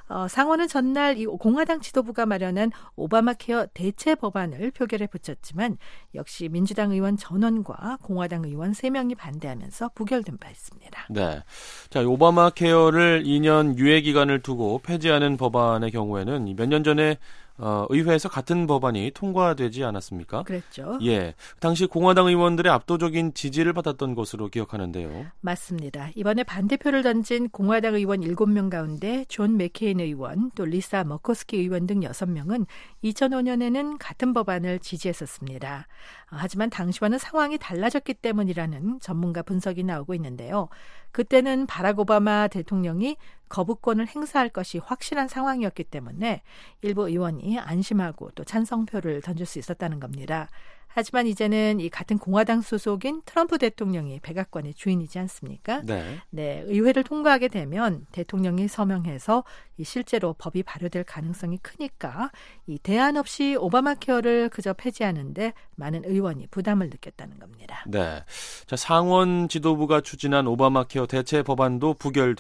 상원은 전날 이 공화당 지도부가 마련한 오바마 케어 대체 법안을 표결에 붙였지만 역시 민주당 의원 전원과 공화당 의원 3명이 반대하면서 부결된 바 있습니다. 네. 자, 오바마 케어를 2년 유예 기간을 두고 폐지하는 법안의 경우에는 몇 년 전에 의회에서 같은 법안이 통과되지 않았습니까? 그랬죠. 예, 당시 공화당 의원들의 압도적인 지지를 받았던 것으로 기억하는데요. 맞습니다. 이번에 반대표를 던진 공화당 의원 7명 가운데 존 맥케인 의원, 또 리사 머커스키 의원 등 6명은 2005년에는 같은 법안을 지지했었습니다. 하지만 당시와는 상황이 달라졌기 때문이라는 전문가 분석이 나오고 있는데요. 그때는 바락 오바마 대통령이 거부권을 행사할 것이 확실한 상황이었기 때문에 일부 의원이 안심하고 또 찬성표를 던질 수 있었다는 겁니다. 하지만 이제는 이 같은 공화당 소속인 트럼프 대통령이 백악관의 주인이지 않습니까? 네. 네, 의회를 통과하게 되면 대통령이 서명해서 이 실제로 법이 발효될 가능성이 크니까 이 대안 없이 오바마 케어를 그저 폐지하는데 많은 의원이 부담을 느꼈다는 겁니다. 네. 자, 상원 지도부가 추진한 오바마 케어 대체 법안도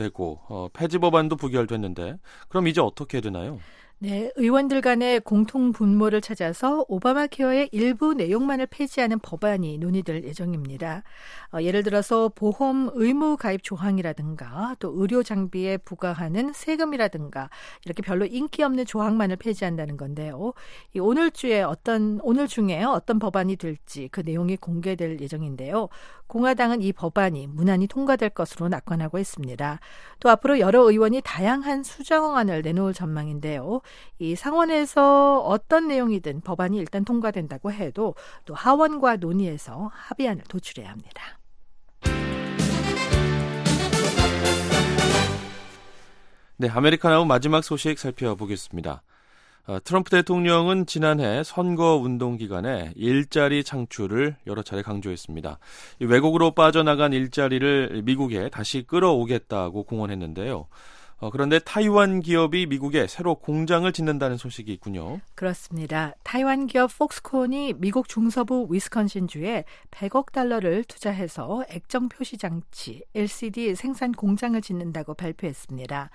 부결되고 폐지 법안도 부결됐는데 그럼 이제 어떻게 되나요? 네, 의원들 간의 공통 분모를 찾아서 오바마 케어의 일부 내용만을 폐지하는 법안이 논의될 예정입니다. 예를 들어서 보험 의무 가입 조항이라든가 또 의료 장비에 부과하는 세금이라든가 이렇게 별로 인기 없는 조항만을 폐지한다는 건데요. 오늘 중에 어떤 법안이 될지 그 내용이 공개될 예정인데요. 공화당은 이 법안이 무난히 통과될 것으로 낙관하고 있습니다. 또 앞으로 여러 의원이 다양한 수정안을 내놓을 전망인데요. 이 상원에서 어떤 내용이든 법안이 일단 통과된다고 해도 또 하원과 논의해서 합의안을 도출해야 합니다. 네, 아메리카나우 마지막 소식 살펴보겠습니다. 트럼프 대통령은 지난해 선거운동 기간에 일자리 창출을 여러 차례 강조했습니다. 외국으로 빠져나간 일자리를 미국에 다시 끌어오겠다고 공언했는데요. 그런데 타이완 기업이 미국에 새로 공장을 짓는다는 소식이 있군요. 그렇습니다. 타이완 기업 폭스콘이 미국 중서부 위스콘신주에 100억 달러를 투자해서 액정 표시 장치 LCD 생산 공장을 짓는다고 발표했습니다.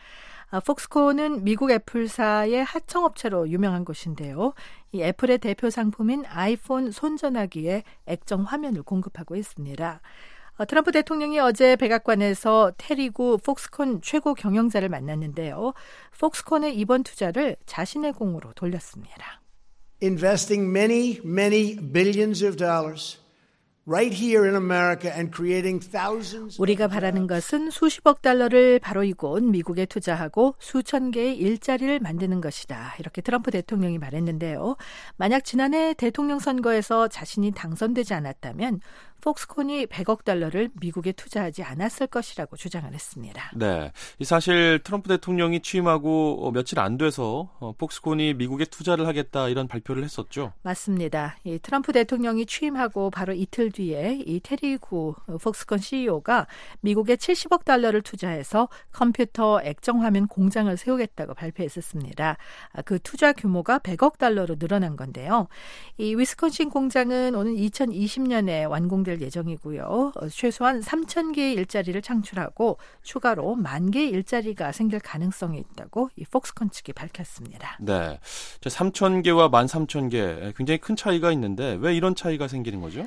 폭스콘은 미국 애플사의 하청업체로 유명한 곳인데요. 이 애플의 대표 상품인 아이폰 손전화기에 액정 화면을 공급하고 있습니다. 트럼프 대통령이 어제 백악관에서 테리구 폭스콘 최고 경영자를 만났는데요. 폭스콘의 이번 투자를 자신의 공으로 돌렸습니다. Investing many billions of dollars right here in America and creating thousands. 우리가 바라는 것은 수십억 달러를 바로 이곳 미국에 투자하고 수천 개의 일자리를 만드는 것이다. 이렇게 트럼프 대통령이 말했는데요. 만약 지난해 대통령 선거에서 자신이 당선되지 않았다면 폭스콘이 100억 달러를 미국에 투자하지 않았을 것이라고 주장을 했습니다. 네, 사실 트럼프 대통령이 취임하고 며칠 안 돼서 폭스콘이 미국에 투자를 하겠다 이런 발표를 했었죠. 맞습니다. 이 트럼프 대통령이 취임하고 바로 이틀 뒤에 이 테리구 폭스콘 CEO가 미국에 70억 달러를 투자해서 컴퓨터 액정화면 공장을 세우겠다고 발표했었습니다. 그 투자 규모가 100억 달러로 늘어난 건데요. 이 위스콘신 공장은 오는 2020년에 완공될 예정이고요. 최소한 3,000개의 일자리를 창출하고 추가로 10,000개의 일자리가 생길 가능성이 있다고 이 폭스콘 측이 밝혔습니다. 네, 3,000개와 13,000개 굉장히 큰 차이가 있는데 왜 이런 차이가 생기는 거죠?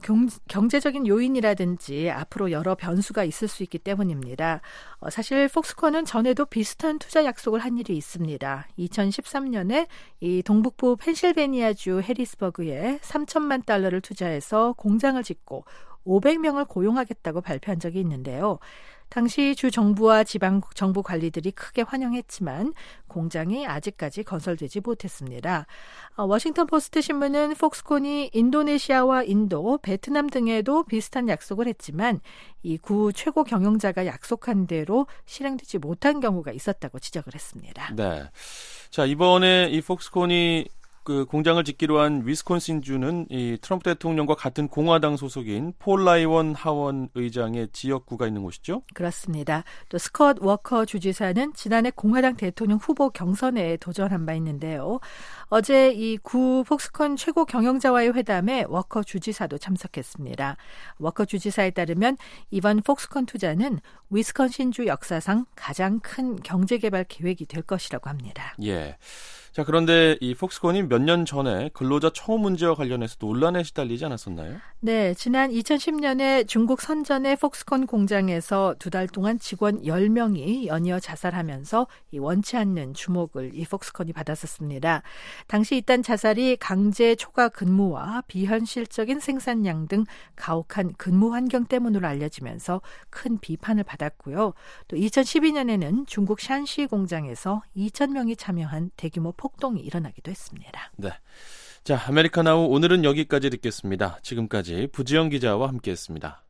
경제적인 요인이라든지 앞으로 여러 변수가 있을 수 있기 때문입니다. 사실 폭스콘은 전에도 비슷한 투자 약속을 한 일이 있습니다. 2013년에 이 동북부 펜실베니아주 해리스버그에 3천만 달러를 투자해서 공장을 짓고 500명을 고용하겠다고 발표한 적이 있는데요. 당시 주 정부와 지방 정부 관리들이 크게 환영했지만 공장이 아직까지 건설되지 못했습니다. 워싱턴 포스트 신문은 폭스콘이 인도네시아와 인도, 베트남 등에도 비슷한 약속을 했지만 이 구 최고 경영자가 약속한 대로 실행되지 못한 경우가 있었다고 지적을 했습니다. 네, 자 이번에 이 폭스콘이 그 공장을 짓기로 한 위스콘신주는 이 트럼프 대통령과 같은 공화당 소속인 폴 라이원 하원 의장의 지역구가 있는 곳이죠? 그렇습니다. 또 스콧 워커 주지사는 지난해 공화당 대통령 후보 경선에 도전한 바 있는데요. 어제 이 구 폭스콘 최고 경영자와의 회담에 워커 주지사도 참석했습니다. 워커 주지사에 따르면 이번 폭스콘 투자는 위스콘신주 역사상 가장 큰 경제개발 계획이 될 것이라고 합니다. 예. 자, 그런데 이 폭스콘이 몇 년 전에 근로자 처우 문제와 관련해서 논란에 시달리지 않았었나요? 네, 지난 2010년에 중국 선전의 폭스콘 공장에서 2달 동안 직원 10명이 연이어 자살하면서 이 원치 않는 주목을 이 폭스콘이 받았었습니다. 당시 이딴 자살이 강제 초과 근무와 비현실적인 생산량 등 가혹한 근무 환경 때문으로 알려지면서 큰 비판을 받았고요. 또 2012년에는 중국 샨시 공장에서 2,000명이 참여한 대규모 폭동이 일어나기도 했습니다. 네, 자 아메리카나우 오늘은 여기까지 듣겠습니다. 지금까지 부지영 기자와 함께했습니다.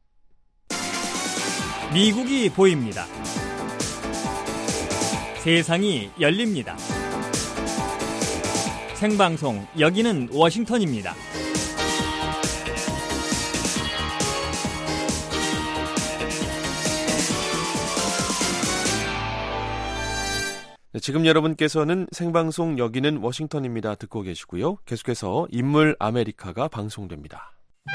미국이 보입니다. 세상이 열립니다. 생방송 여기는 워싱턴입니다. 네, 지금 여러분께서는 생방송 여기는 워싱턴입니다 듣고 계시고요. 계속해서 인물 아메리카가 방송됩니다.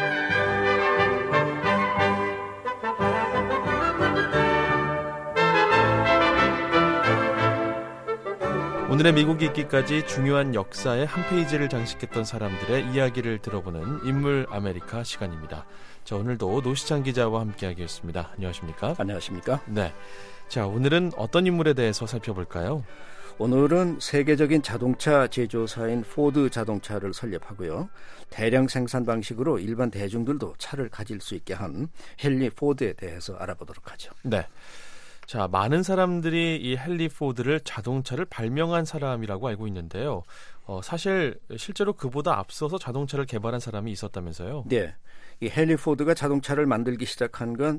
오늘의 미국 읽기까지 중요한 역사의 한 페이지를 장식했던 사람들의 이야기를 들어보는 인물 아메리카 시간입니다. 자, 오늘도 노시창 기자와 함께하겠습니다. 안녕하십니까? 안녕하십니까? 네. 자, 오늘은 어떤 인물에 대해서 살펴볼까요? 오늘은 세계적인 자동차 제조사인 포드 자동차를 설립하고요. 대량 생산 방식으로 일반 대중들도 차를 가질 수 있게 한 헨리 포드에 대해서 알아보도록 하죠. 네. 자, 많은 사람들이 이 헨리 포드를 자동차를 발명한 사람이라고 알고 있는데요. 사실 실제로 그보다 앞서서 자동차를 개발한 사람이 있었다면서요? 네. 이 헨리 포드가 자동차를 만들기 시작한 건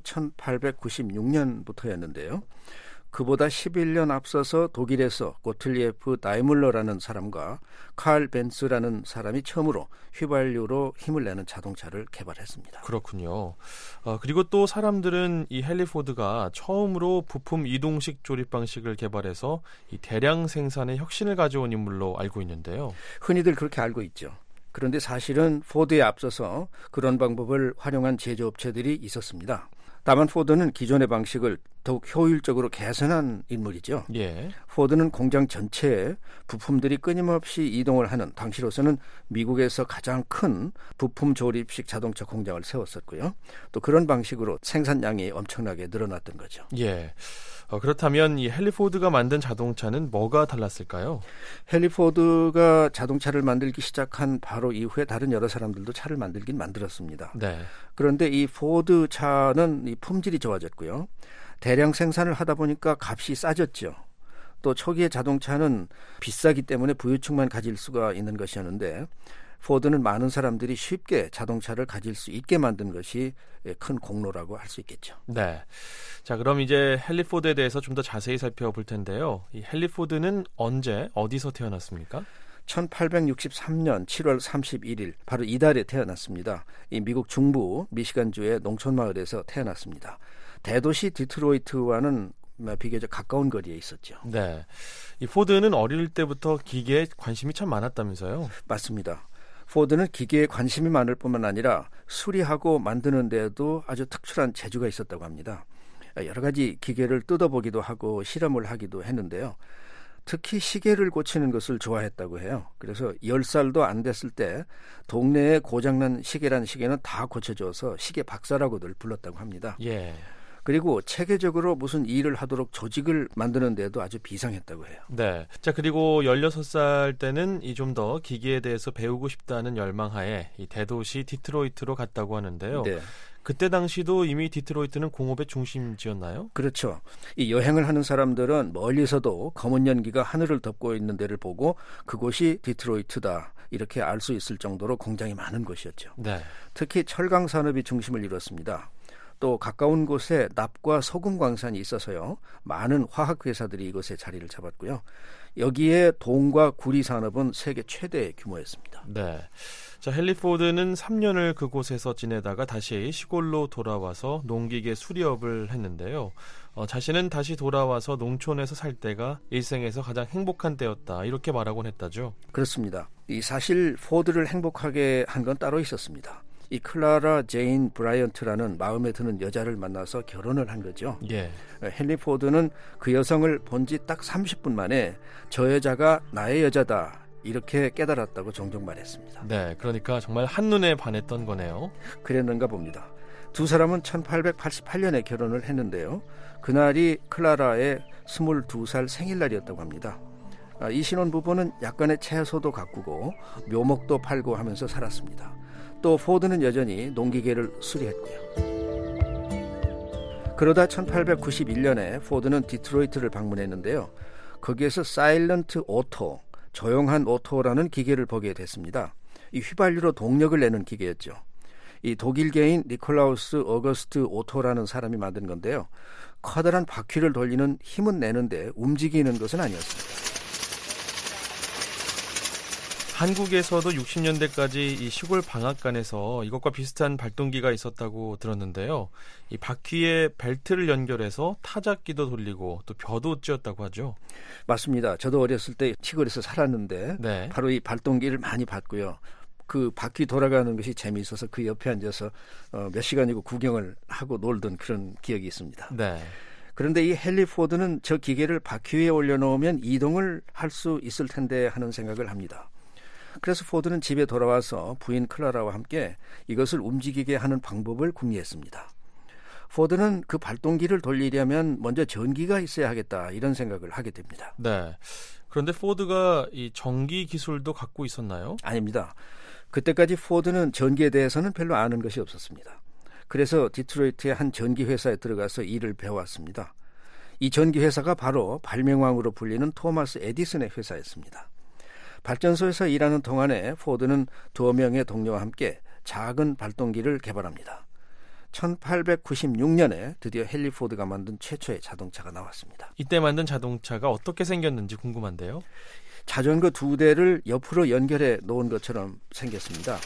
1896년부터였는데요. 그보다 11년 앞서서 독일에서 고틀리에프 다이물러라는 사람과 칼 벤츠라는 사람이 처음으로 휘발유로 힘을 내는 자동차를 개발했습니다. 그렇군요. 그리고 또 사람들은 이 헨리 포드가 처음으로 부품 이동식 조립 방식을 개발해서 이 대량 생산에 혁신을 가져온 인물로 알고 있는데요. 흔히들 그렇게 알고 있죠. 그런데 사실은 포드에 앞서서 그런 방법을 활용한 제조업체들이 있었습니다. 다만 포드는 기존의 방식을 더욱 효율적으로 개선한 인물이죠. 예. 포드는 공장 전체에 부품들이 끊임없이 이동을 하는 당시로서는 미국에서 가장 큰 부품 조립식 자동차 공장을 세웠었고요. 또 그런 방식으로 생산량이 엄청나게 늘어났던 거죠. 예. 그렇다면 이 헨리 포드가 만든 자동차는 뭐가 달랐을까요? 헨리 포드가 자동차를 만들기 시작한 바로 이후에 다른 여러 사람들도 차를 만들긴 만들었습니다. 네. 그런데 이 포드 차는 이 품질이 좋아졌고요. 대량 생산을 하다 보니까 값이 싸졌죠. 또 초기의 자동차는 비싸기 때문에 부유층만 가질 수가 있는 것이었는데 포드는 많은 사람들이 쉽게 자동차를 가질 수 있게 만든 것이 큰 공로라고 할 수 있겠죠. 네. 자, 그럼 이제 헨리 포드에 대해서 좀 더 자세히 살펴볼 텐데요. 이 헨리 포드는 언제 어디서 태어났습니까? 1863년 7월 31일 바로 이달에 태어났습니다. 이 미국 중부 미시간주의 농촌 마을에서 태어났습니다. 대도시 디트로이트와는 비교적 가까운 거리에 있었죠. 네. 이 포드는 어릴 때부터 기계에 관심이 참 많았다면서요? 맞습니다. 포드는 기계에 관심이 많을 뿐만 아니라 수리하고 만드는 데에도 아주 특출한 재주가 있었다고 합니다. 여러 가지 기계를 뜯어보기도 하고 실험을 하기도 했는데요. 특히 시계를 고치는 것을 좋아했다고 해요. 그래서 10살도 안 됐을 때 동네에 고장난 시계란 시계는 다 고쳐줘서 시계 박사라고들 불렀다고 합니다. 예. 그리고 체계적으로 무슨 일을 하도록 조직을 만드는 데도 아주 비상했다고 해요. 네. 자, 그리고 16살 때는 이 좀 더 기계에 대해서 배우고 싶다는 열망하에 이 대도시 디트로이트로 갔다고 하는데요. 네. 그때 당시도 이미 디트로이트는 공업의 중심지였나요? 그렇죠. 이 여행을 하는 사람들은 멀리서도 검은 연기가 하늘을 덮고 있는 데를 보고 그곳이 디트로이트다 이렇게 알 수 있을 정도로 공장이 많은 곳이었죠. 네. 특히 철강 산업이 중심을 이뤘습니다. 또 가까운 곳에 납과 소금 광산이 있어서요. 많은 화학 회사들이 이곳에 자리를 잡았고요. 여기에 동과 구리 산업은 세계 최대의 규모였습니다. 네. 자, 헨리 포드는 3년을 그곳에서 지내다가 다시 시골로 돌아와서 농기계 수리업을 했는데요. 자신은 다시 돌아와서 농촌에서 살 때가 일생에서 가장 행복한 때였다. 이렇게 말하곤 했다죠. 그렇습니다. 이 사실 포드를 행복하게 한 건 따로 있었습니다. 이 클라라 제인 브라이언트라는 마음에 드는 여자를 만나서 결혼을 한 거죠. 예. 헨리 포드는 그 여성을 본 지 딱 30분 만에 저 여자가 나의 여자다 이렇게 깨달았다고 종종 말했습니다. 네, 그러니까 정말 한눈에 반했던 거네요. 그랬는가 봅니다. 두 사람은 1888년에 결혼을 했는데요. 그날이 클라라의 22살 생일날이었다고 합니다. 이 신혼부부는 약간의 채소도 가꾸고 묘목도 팔고 하면서 살았습니다. 또 포드는 여전히 농기계를 수리했고요. 그러다 1891년에 포드는 디트로이트를 방문했는데요. 거기에서 사일런트 오토, 조용한 오토라는 기계를 보게 됐습니다. 이 휘발유로 동력을 내는 기계였죠. 이 독일계인 니콜라우스 어거스트 오토라는 사람이 만든 건데요. 커다란 바퀴를 돌리는 힘은 내는데 움직이는 것은 아니었습니다. 한국에서도 60년대까지 이 시골 방앗간에서 이것과 비슷한 발동기가 있었다고 들었는데요. 이 바퀴에 벨트를 연결해서 타작기도 돌리고 또 벼도 찧었다고 하죠. 맞습니다. 저도 어렸을 때 시골에서 살았는데 네. 바로 이 발동기를 많이 봤고요. 그 바퀴 돌아가는 것이 재미있어서 그 옆에 앉아서 몇 시간이고 구경을 하고 놀던 그런 기억이 있습니다. 네. 그런데 이 헨리 포드는 저 기계를 바퀴 위에 올려놓으면 이동을 할 수 있을 텐데 하는 생각을 합니다. 그래서 포드는 집에 돌아와서 부인 클라라와 함께 이것을 움직이게 하는 방법을 궁리했습니다. 포드는 그 발동기를 돌리려면 먼저 전기가 있어야 하겠다 이런 생각을 하게 됩니다. 네. 그런데 포드가 이 전기 기술도 갖고 있었나요? 아닙니다. 그때까지 포드는 전기에 대해서는 별로 아는 것이 없었습니다. 그래서 디트로이트의 한 전기 회사에 들어가서 일을 배워왔습니다. 이 전기 회사가 바로 발명왕으로 불리는 토마스 에디슨의 회사였습니다. 발전소에서 일하는 동안에 포드는 2명의 동료와 함께 작은 발동기를 개발합니다. 1896년에 드디어 헨리 포드가 만든 최초의 자동차가 나왔습니다. 이때 만든 자동차가 어떻게 생겼는지 궁금한데요. 자전거 2대를 옆으로 연결해 놓은 것처럼 생겼습니다.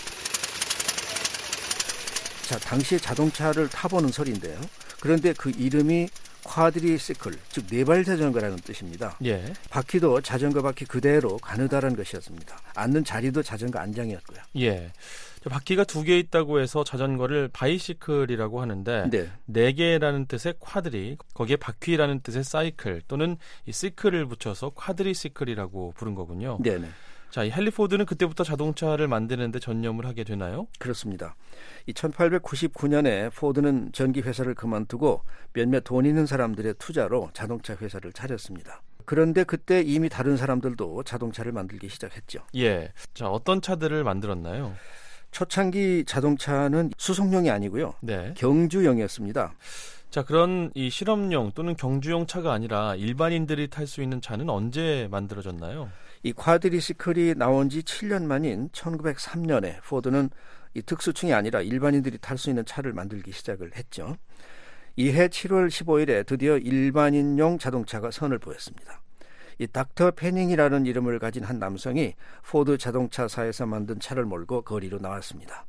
자, 당시 자동차를 타보는 소리인데요. 그런데 그 이름이 쿼드리시클, 즉 네발 자전거라는 뜻입니다. 예. 바퀴도 자전거 바퀴 그대로 가느다란 것이었습니다. 앉는 자리도 자전거 안장이었고요. 예. 바퀴가 2개 있다고 해서 자전거를 바이시클이라고 하는데 네. 4개라는 뜻의 쿼드리, 거기에 바퀴라는 뜻의 사이클 또는 이 시클을 붙여서 쿼드리시클이라고 부른 거군요. 네네. 자, 이 헨리 포드는 그때부터 자동차를 만드는데 전념을 하게 되나요? 그렇습니다. 1899년에 포드는 전기 회사를 그만두고 몇몇 돈 있는 사람들의 투자로 자동차 회사를 차렸습니다. 그런데 그때 이미 다른 사람들도 자동차를 만들기 시작했죠. 예. 자, 어떤 차들을 만들었나요? 초창기 자동차는 수송용이 아니고요. 네. 경주용이었습니다. 자, 그런 이 실험용 또는 경주용 차가 아니라 일반인들이 탈 수 있는 차는 언제 만들어졌나요? 이 쿼드리시클이 나온 지 7년 만인 1903년에 포드는 이 특수층이 아니라 일반인들이 탈 수 있는 차를 만들기 시작을 했죠. 이해 7월 15일에 드디어 일반인용 자동차가 선을 보였습니다. 이 닥터 패닝이라는 이름을 가진 한 남성이 포드 자동차사에서 만든 차를 몰고 거리로 나왔습니다.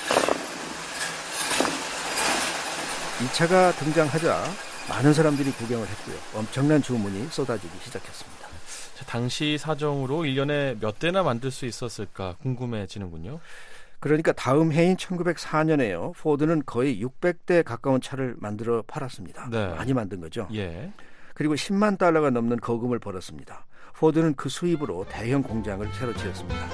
이 차가 등장하자 많은 사람들이 구경을 했고요. 엄청난 주문이 쏟아지기 시작했습니다. 자, 당시 사정으로 1년에 몇 대나 만들 수 있었을까 궁금해지는군요. 그러니까 다음 해인 1904년에요. 포드는 거의 600대 가까운 차를 만들어 팔았습니다. 네. 많이 만든 거죠. 예. 그리고 10만 달러가 넘는 거금을 벌었습니다. 포드는 그 수입으로 대형 공장을 새로 지었습니다.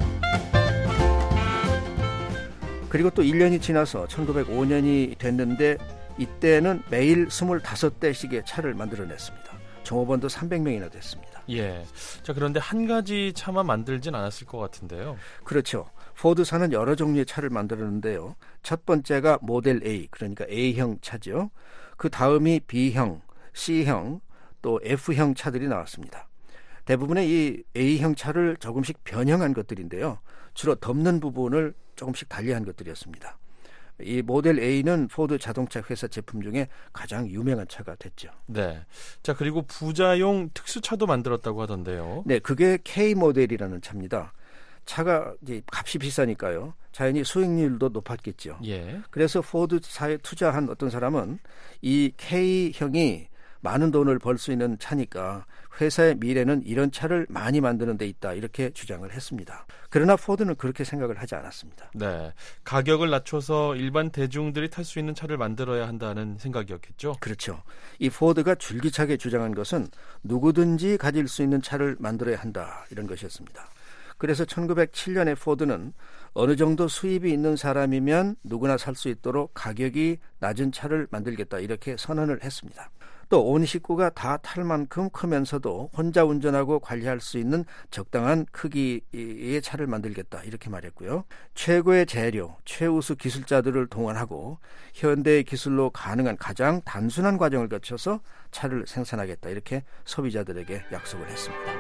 그리고 또 1년이 지나서 1905년이 됐는데 이때는 매일 25대씩의 차를 만들어냈습니다. 종업원도 300명이나 됐습니다. 예. 자, 그런데 한 가지 차만 만들진 않았을 것 같은데요. 그렇죠. 포드사는 여러 종류의 차를 만들었는데요. 첫 번째가 모델 A, 그러니까 A형 차죠. 그 다음이 B형, C형, 또 F형 차들이 나왔습니다. 대부분의 이 A형 차를 조금씩 변형한 것들인데요. 주로 덮는 부분을 조금씩 달리한 것들이었습니다. 이 모델 A는 포드 자동차 회사 제품 중에 가장 유명한 차가 됐죠. 네. 자, 그리고 부자용 특수차도 만들었다고 하던데요. 네, 그게 K 모델이라는 차입니다. 차가 이제 값이 비싸니까요. 자연히 수익률도 높았겠죠. 예. 그래서 포드사에 투자한 어떤 사람은 이 K형이 많은 돈을 벌 수 있는 차니까 회사의 미래는 이런 차를 많이 만드는 데 있다, 이렇게 주장을 했습니다. 그러나 포드는 그렇게 생각을 하지 않았습니다. 네, 가격을 낮춰서 일반 대중들이 탈 수 있는 차를 만들어야 한다는 생각이었겠죠? 그렇죠. 이 포드가 줄기차게 주장한 것은 누구든지 가질 수 있는 차를 만들어야 한다, 이런 것이었습니다. 그래서 1907년에 포드는 어느 정도 수입이 있는 사람이면 누구나 살 수 있도록 가격이 낮은 차를 만들겠다, 이렇게 선언을 했습니다. 또 온 식구가 다 탈 만큼 크면서도 혼자 운전하고 관리할 수 있는 적당한 크기의 차를 만들겠다, 이렇게 말했고요. 최고의 재료, 최우수 기술자들을 동원하고 현대의 기술로 가능한 가장 단순한 과정을 거쳐서 차를 생산하겠다, 이렇게 소비자들에게 약속을 했습니다.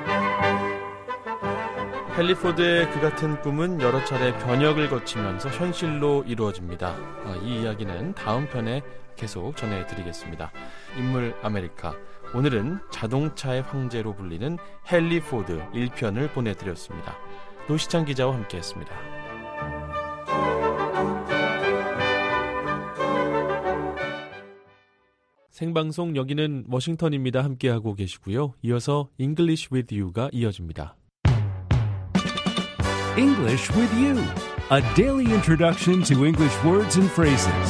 헨리 포드의 그 같은 꿈은 여러 차례 변혁을 거치면서 현실로 이루어집니다. 이 이야기는 다음 편에 계속 전해드리겠습니다. 인물 아메리카, 오늘은 자동차의 황제로 불리는 헨리 포드 1편을 보내드렸습니다. 노시창 기자와 함께했습니다. 생방송 여기는 워싱턴입니다. 함께하고 계시고요. 이어서 English with You가 이어집니다. English with You, a daily introduction to English words and phrases.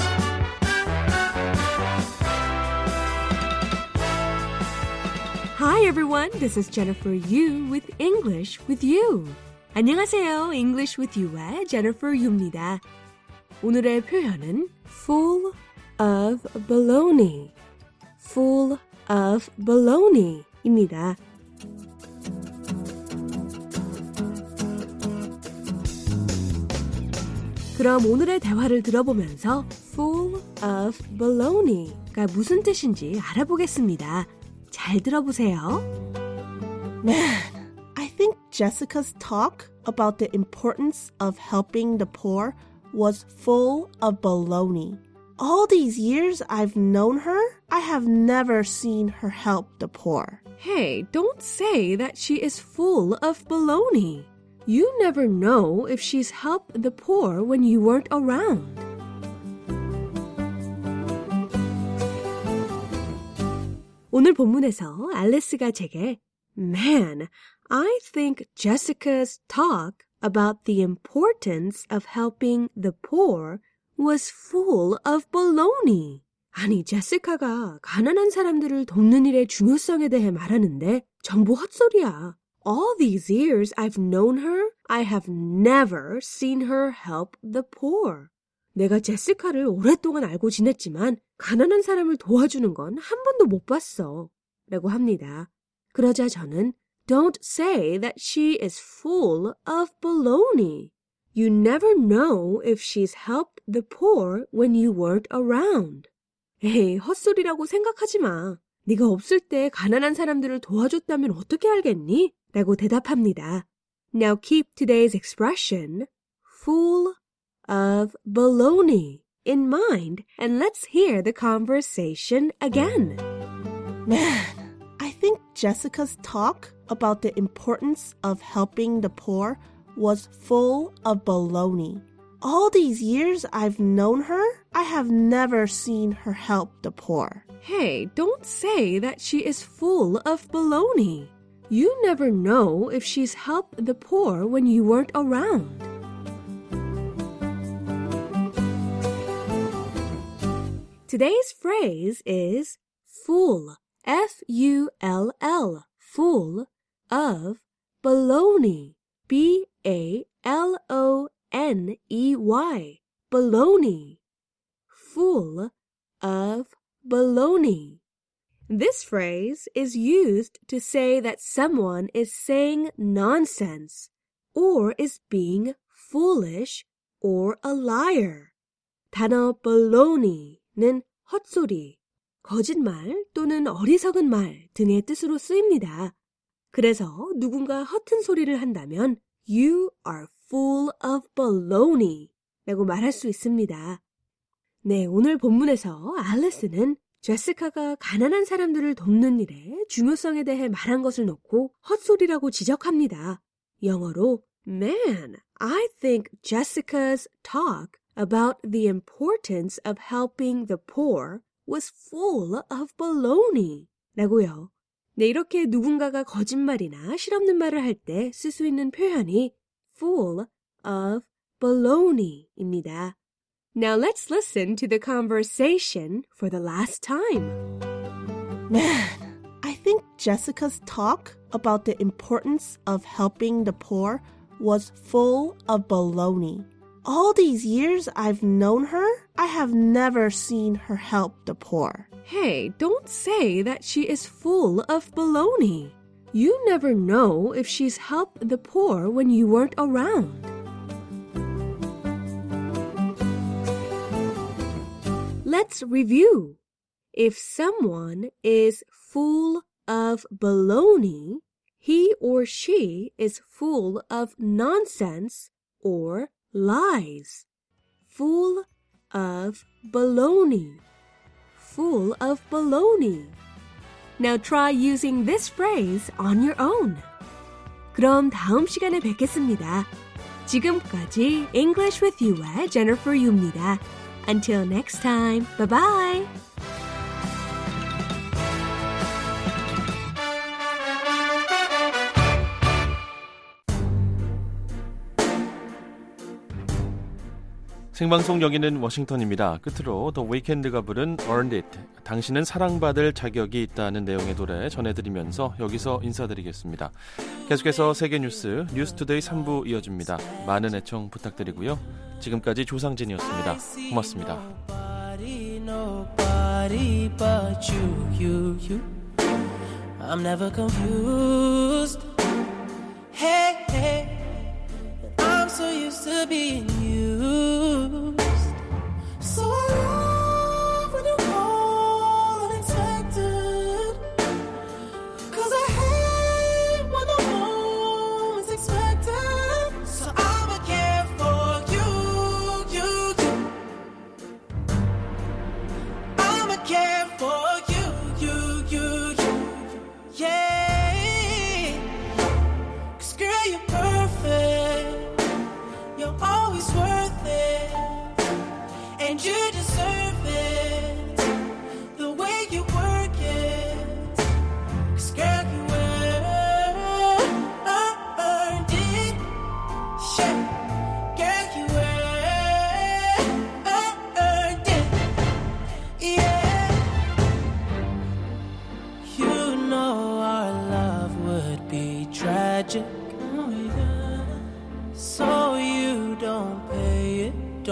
Hi everyone, this is Jennifer Yu with English with You. 안녕하세요, English with You의 Jennifer Yu입니다. 오늘의 표현은 full of baloney, full of baloney입니다. 그럼 오늘의 대화를 들어보면서 full of baloney가 무슨 뜻인지 알아보겠습니다. 잘 들어보세요. Man, I think Jessica's talk about the importance of helping the poor was full of baloney. All these years I've known her, I have never seen her help the poor. Hey, don't say that she is full of baloney. You never know if she's helped the poor when you weren't around. 오늘 본문에서 앨리스가 제게 Man, I think Jessica's talk about the importance of helping the poor was full of baloney. 아니, 제시카가 가난한 사람들을 돕는 일의 중요성에 대해 말하는데 전부 헛소리야. All these years I've known her, I have never seen her help the poor. 내가 제시카를 오랫동안 알고 지냈지만 가난한 사람을 도와주는 건 한 번도 못 봤어. 라고 합니다. 그러자 저는 Don't say that she is full of baloney. You never know if she's helped the poor when you weren't around. 에이, 헛소리라고 생각하지 마. 네가 없을 때 가난한 사람들을 도와줬다면 어떻게 알겠니? 라고 대답합니다. Now keep today's expression, full of baloney, in mind, and let's hear the conversation again. Man, I think Jessica's talk about the importance of helping the poor was full of baloney. All these years I've known her, I have never seen her help the poor. Hey, don't say that she is full of baloney. You never know if she's helped the poor when you weren't around. Today's phrase is full, F-U-L-L, full of baloney, B-A-L-O-N-E-Y, baloney, full of baloney. This phrase is used to say that someone is saying nonsense or is being foolish or a liar. 단어 baloney는 헛소리, 거짓말 또는 어리석은 말 등의 뜻으로 쓰입니다. 그래서 누군가 허튼 소리를 한다면 You are full of baloney 라고 말할 수 있습니다. 네, 오늘 본문에서 앨리스는 제시카가 가난한 사람들을 돕는 일의 중요성에 대해 말한 것을 놓고 헛소리라고 지적합니다. 영어로 Man, I think Jessica's talk about the importance of helping the poor was full of baloney 라고요. 네, 이렇게 누군가가 거짓말이나 실없는 말을 할 때 쓸 수 있는 표현이 full of baloney입니다. Now let's listen to the conversation for the last time. Man, I think Jessica's talk about the importance of helping the poor was full of baloney. All these years I've known her, I have never seen her help the poor. Hey, don't say that she is full of baloney. You never know if she's helped the poor when you weren't around. Let's review. If someone is full of baloney, he or she is full of nonsense or lies. Full of baloney. Full of baloney. Now try using this phrase on your own. 그럼 다음 시간에 뵙겠습니다. 지금까지 English with You의 Jennifer Yu입니다. Until next time, bye-bye. 생방송 여기는 워싱턴입니다. 끝으로 더 위켄드가 부른 Earned It, 당신은 사랑받을 자격이 있다는 내용의 노래 전해드리면서 여기서 인사드리겠습니다. 계속해서 세계 뉴스, 뉴스투데이 3부 이어집니다. 많은 애청 부탁드리고요. 지금까지 조상진이었습니다. 고맙습니다. Nobody but you. I'm never confused. Hey, I'm so used to being you. confused. So I love when you call unexpected, 'cause I hate when the moment's expected. So I'ma care for you, you, you. I'ma care for you, you, you, you. Yeah, 'cause girl, you're perfect. You're always worth it, and you deserve it, the way you work it. 'Cause girl, you earned it. Yeah, girl, you earned it. Yeah, you know our love would be tragic. Oh, yeah. So you don't pay it,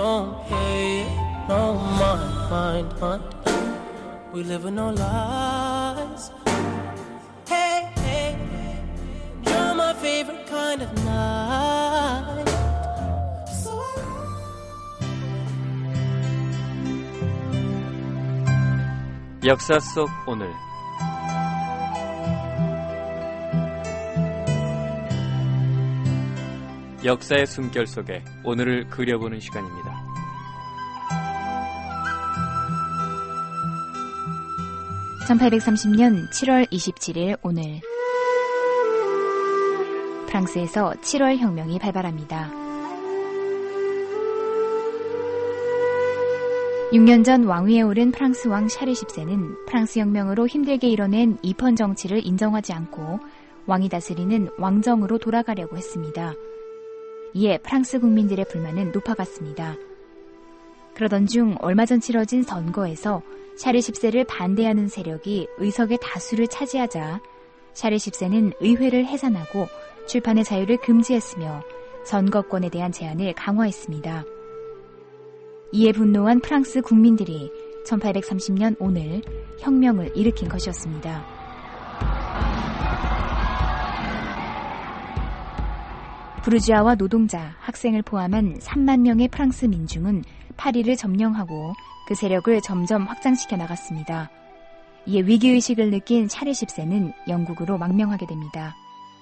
no mind, we live in no lies. Hey, hey, you're my favorite kind of night. So 역사 속 오늘. 역사의 숨결 속에 오늘을 그려보는 시간입니다. (1830년 7월 27일) 오늘 프랑스에서 7월 혁명이 발발합니다. 6년 전 왕위에 오른 프랑스 왕 샤르 10세는 프랑스 혁명으로 힘들게 이뤄낸 입헌 정치를 인정하지 않고 왕이 다스리는 왕정으로 돌아가려고 했습니다. 이에 프랑스 국민들의 불만은 높아갔습니다. 그러던 중 얼마 전 치러진 선거에서 샤르 10세를 반대하는 세력이 의석의 다수를 차지하자 샤르 10세는 의회를 해산하고 출판의 자유를 금지했으며 선거권에 대한 제한을 강화했습니다. 이에 분노한 프랑스 국민들이 1830년 오늘 혁명을 일으킨 것이었습니다. 부르주아와 노동자, 학생을 포함한 3만 명의 프랑스 민중은 파리를 점령하고 그 세력을 점점 확장시켜 나갔습니다. 이에 위기의식을 느낀 샤르 10세는 영국으로 망명하게 됩니다.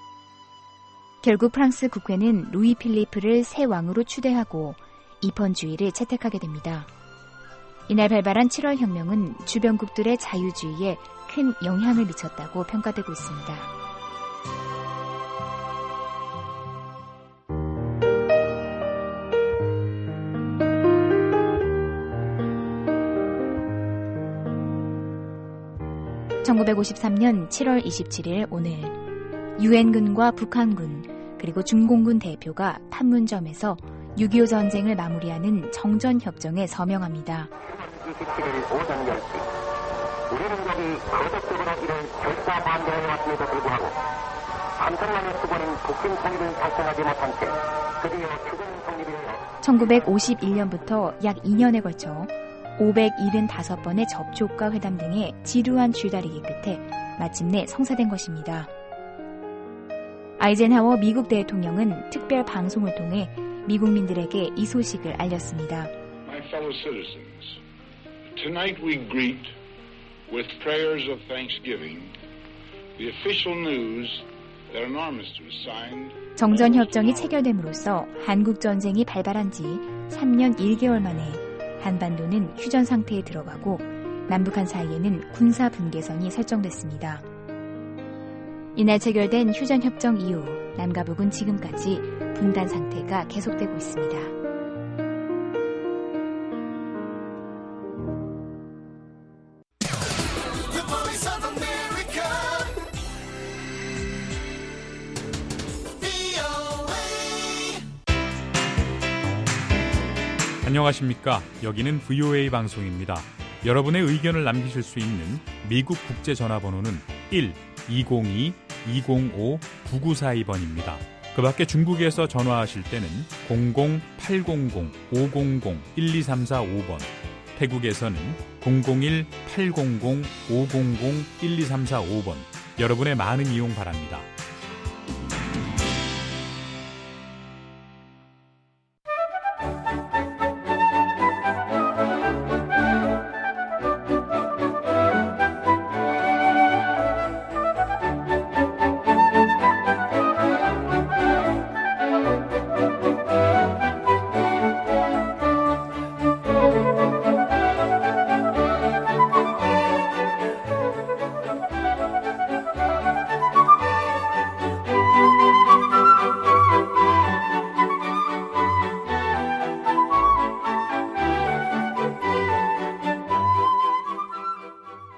결국 프랑스 국회는 루이 필리프를 새 왕으로 추대하고 입헌주의를 채택하게 됩니다. 이날 발발한 7월 혁명은 주변국들의 자유주의에 큰 영향을 미쳤다고 평가되고 있습니다. (1953년 7월 27일) 오늘 유엔군과 북한군 그리고 중공군 대표가 판문점에서 6.25 전쟁을 마무리하는 정전협정에 서명합니다. 27일 오전 10시 우리는 여기 거듭적으로 이런 결사 반대에 왔음에도 불구하고 3천만의 수군인 북한 통일을 달성하지 못한 채 드디어 추군 독립을 1951년부터 약 2년에 걸쳐 575번의 접촉과 회담 등의 지루한 줄다리기 끝에 마침내 성사된 것입니다. 아이젠하워 미국 대통령은 특별 방송을 통해 미국민들에게 이 소식을 알렸습니다. My fellow citizens, tonight we greet with prayers of thanksgiving the official news that an armistice was signed. 정전협정이 체결됨으로써 한국전쟁이 발발한 지 3년 1개월 만에 한반도는 휴전 상태에 들어가고 남북한 사이에는 군사 분계선이 설정됐습니다. 이날 체결된 휴전협정 이후 남과 북은 지금까지 분단 상태가 계속되고 있습니다. 안녕하십니까. 여기는 VOA 방송입니다. 여러분의 의견을 남기실 수 있는 미국 국제전화번호는 1-202-205-9942번입니다. 그 밖에 중국에서 전화하실 때는 00-800-500-1234-5번, 태국에서는 001-800-500-1234-5번, 여러분의 많은 이용 바랍니다.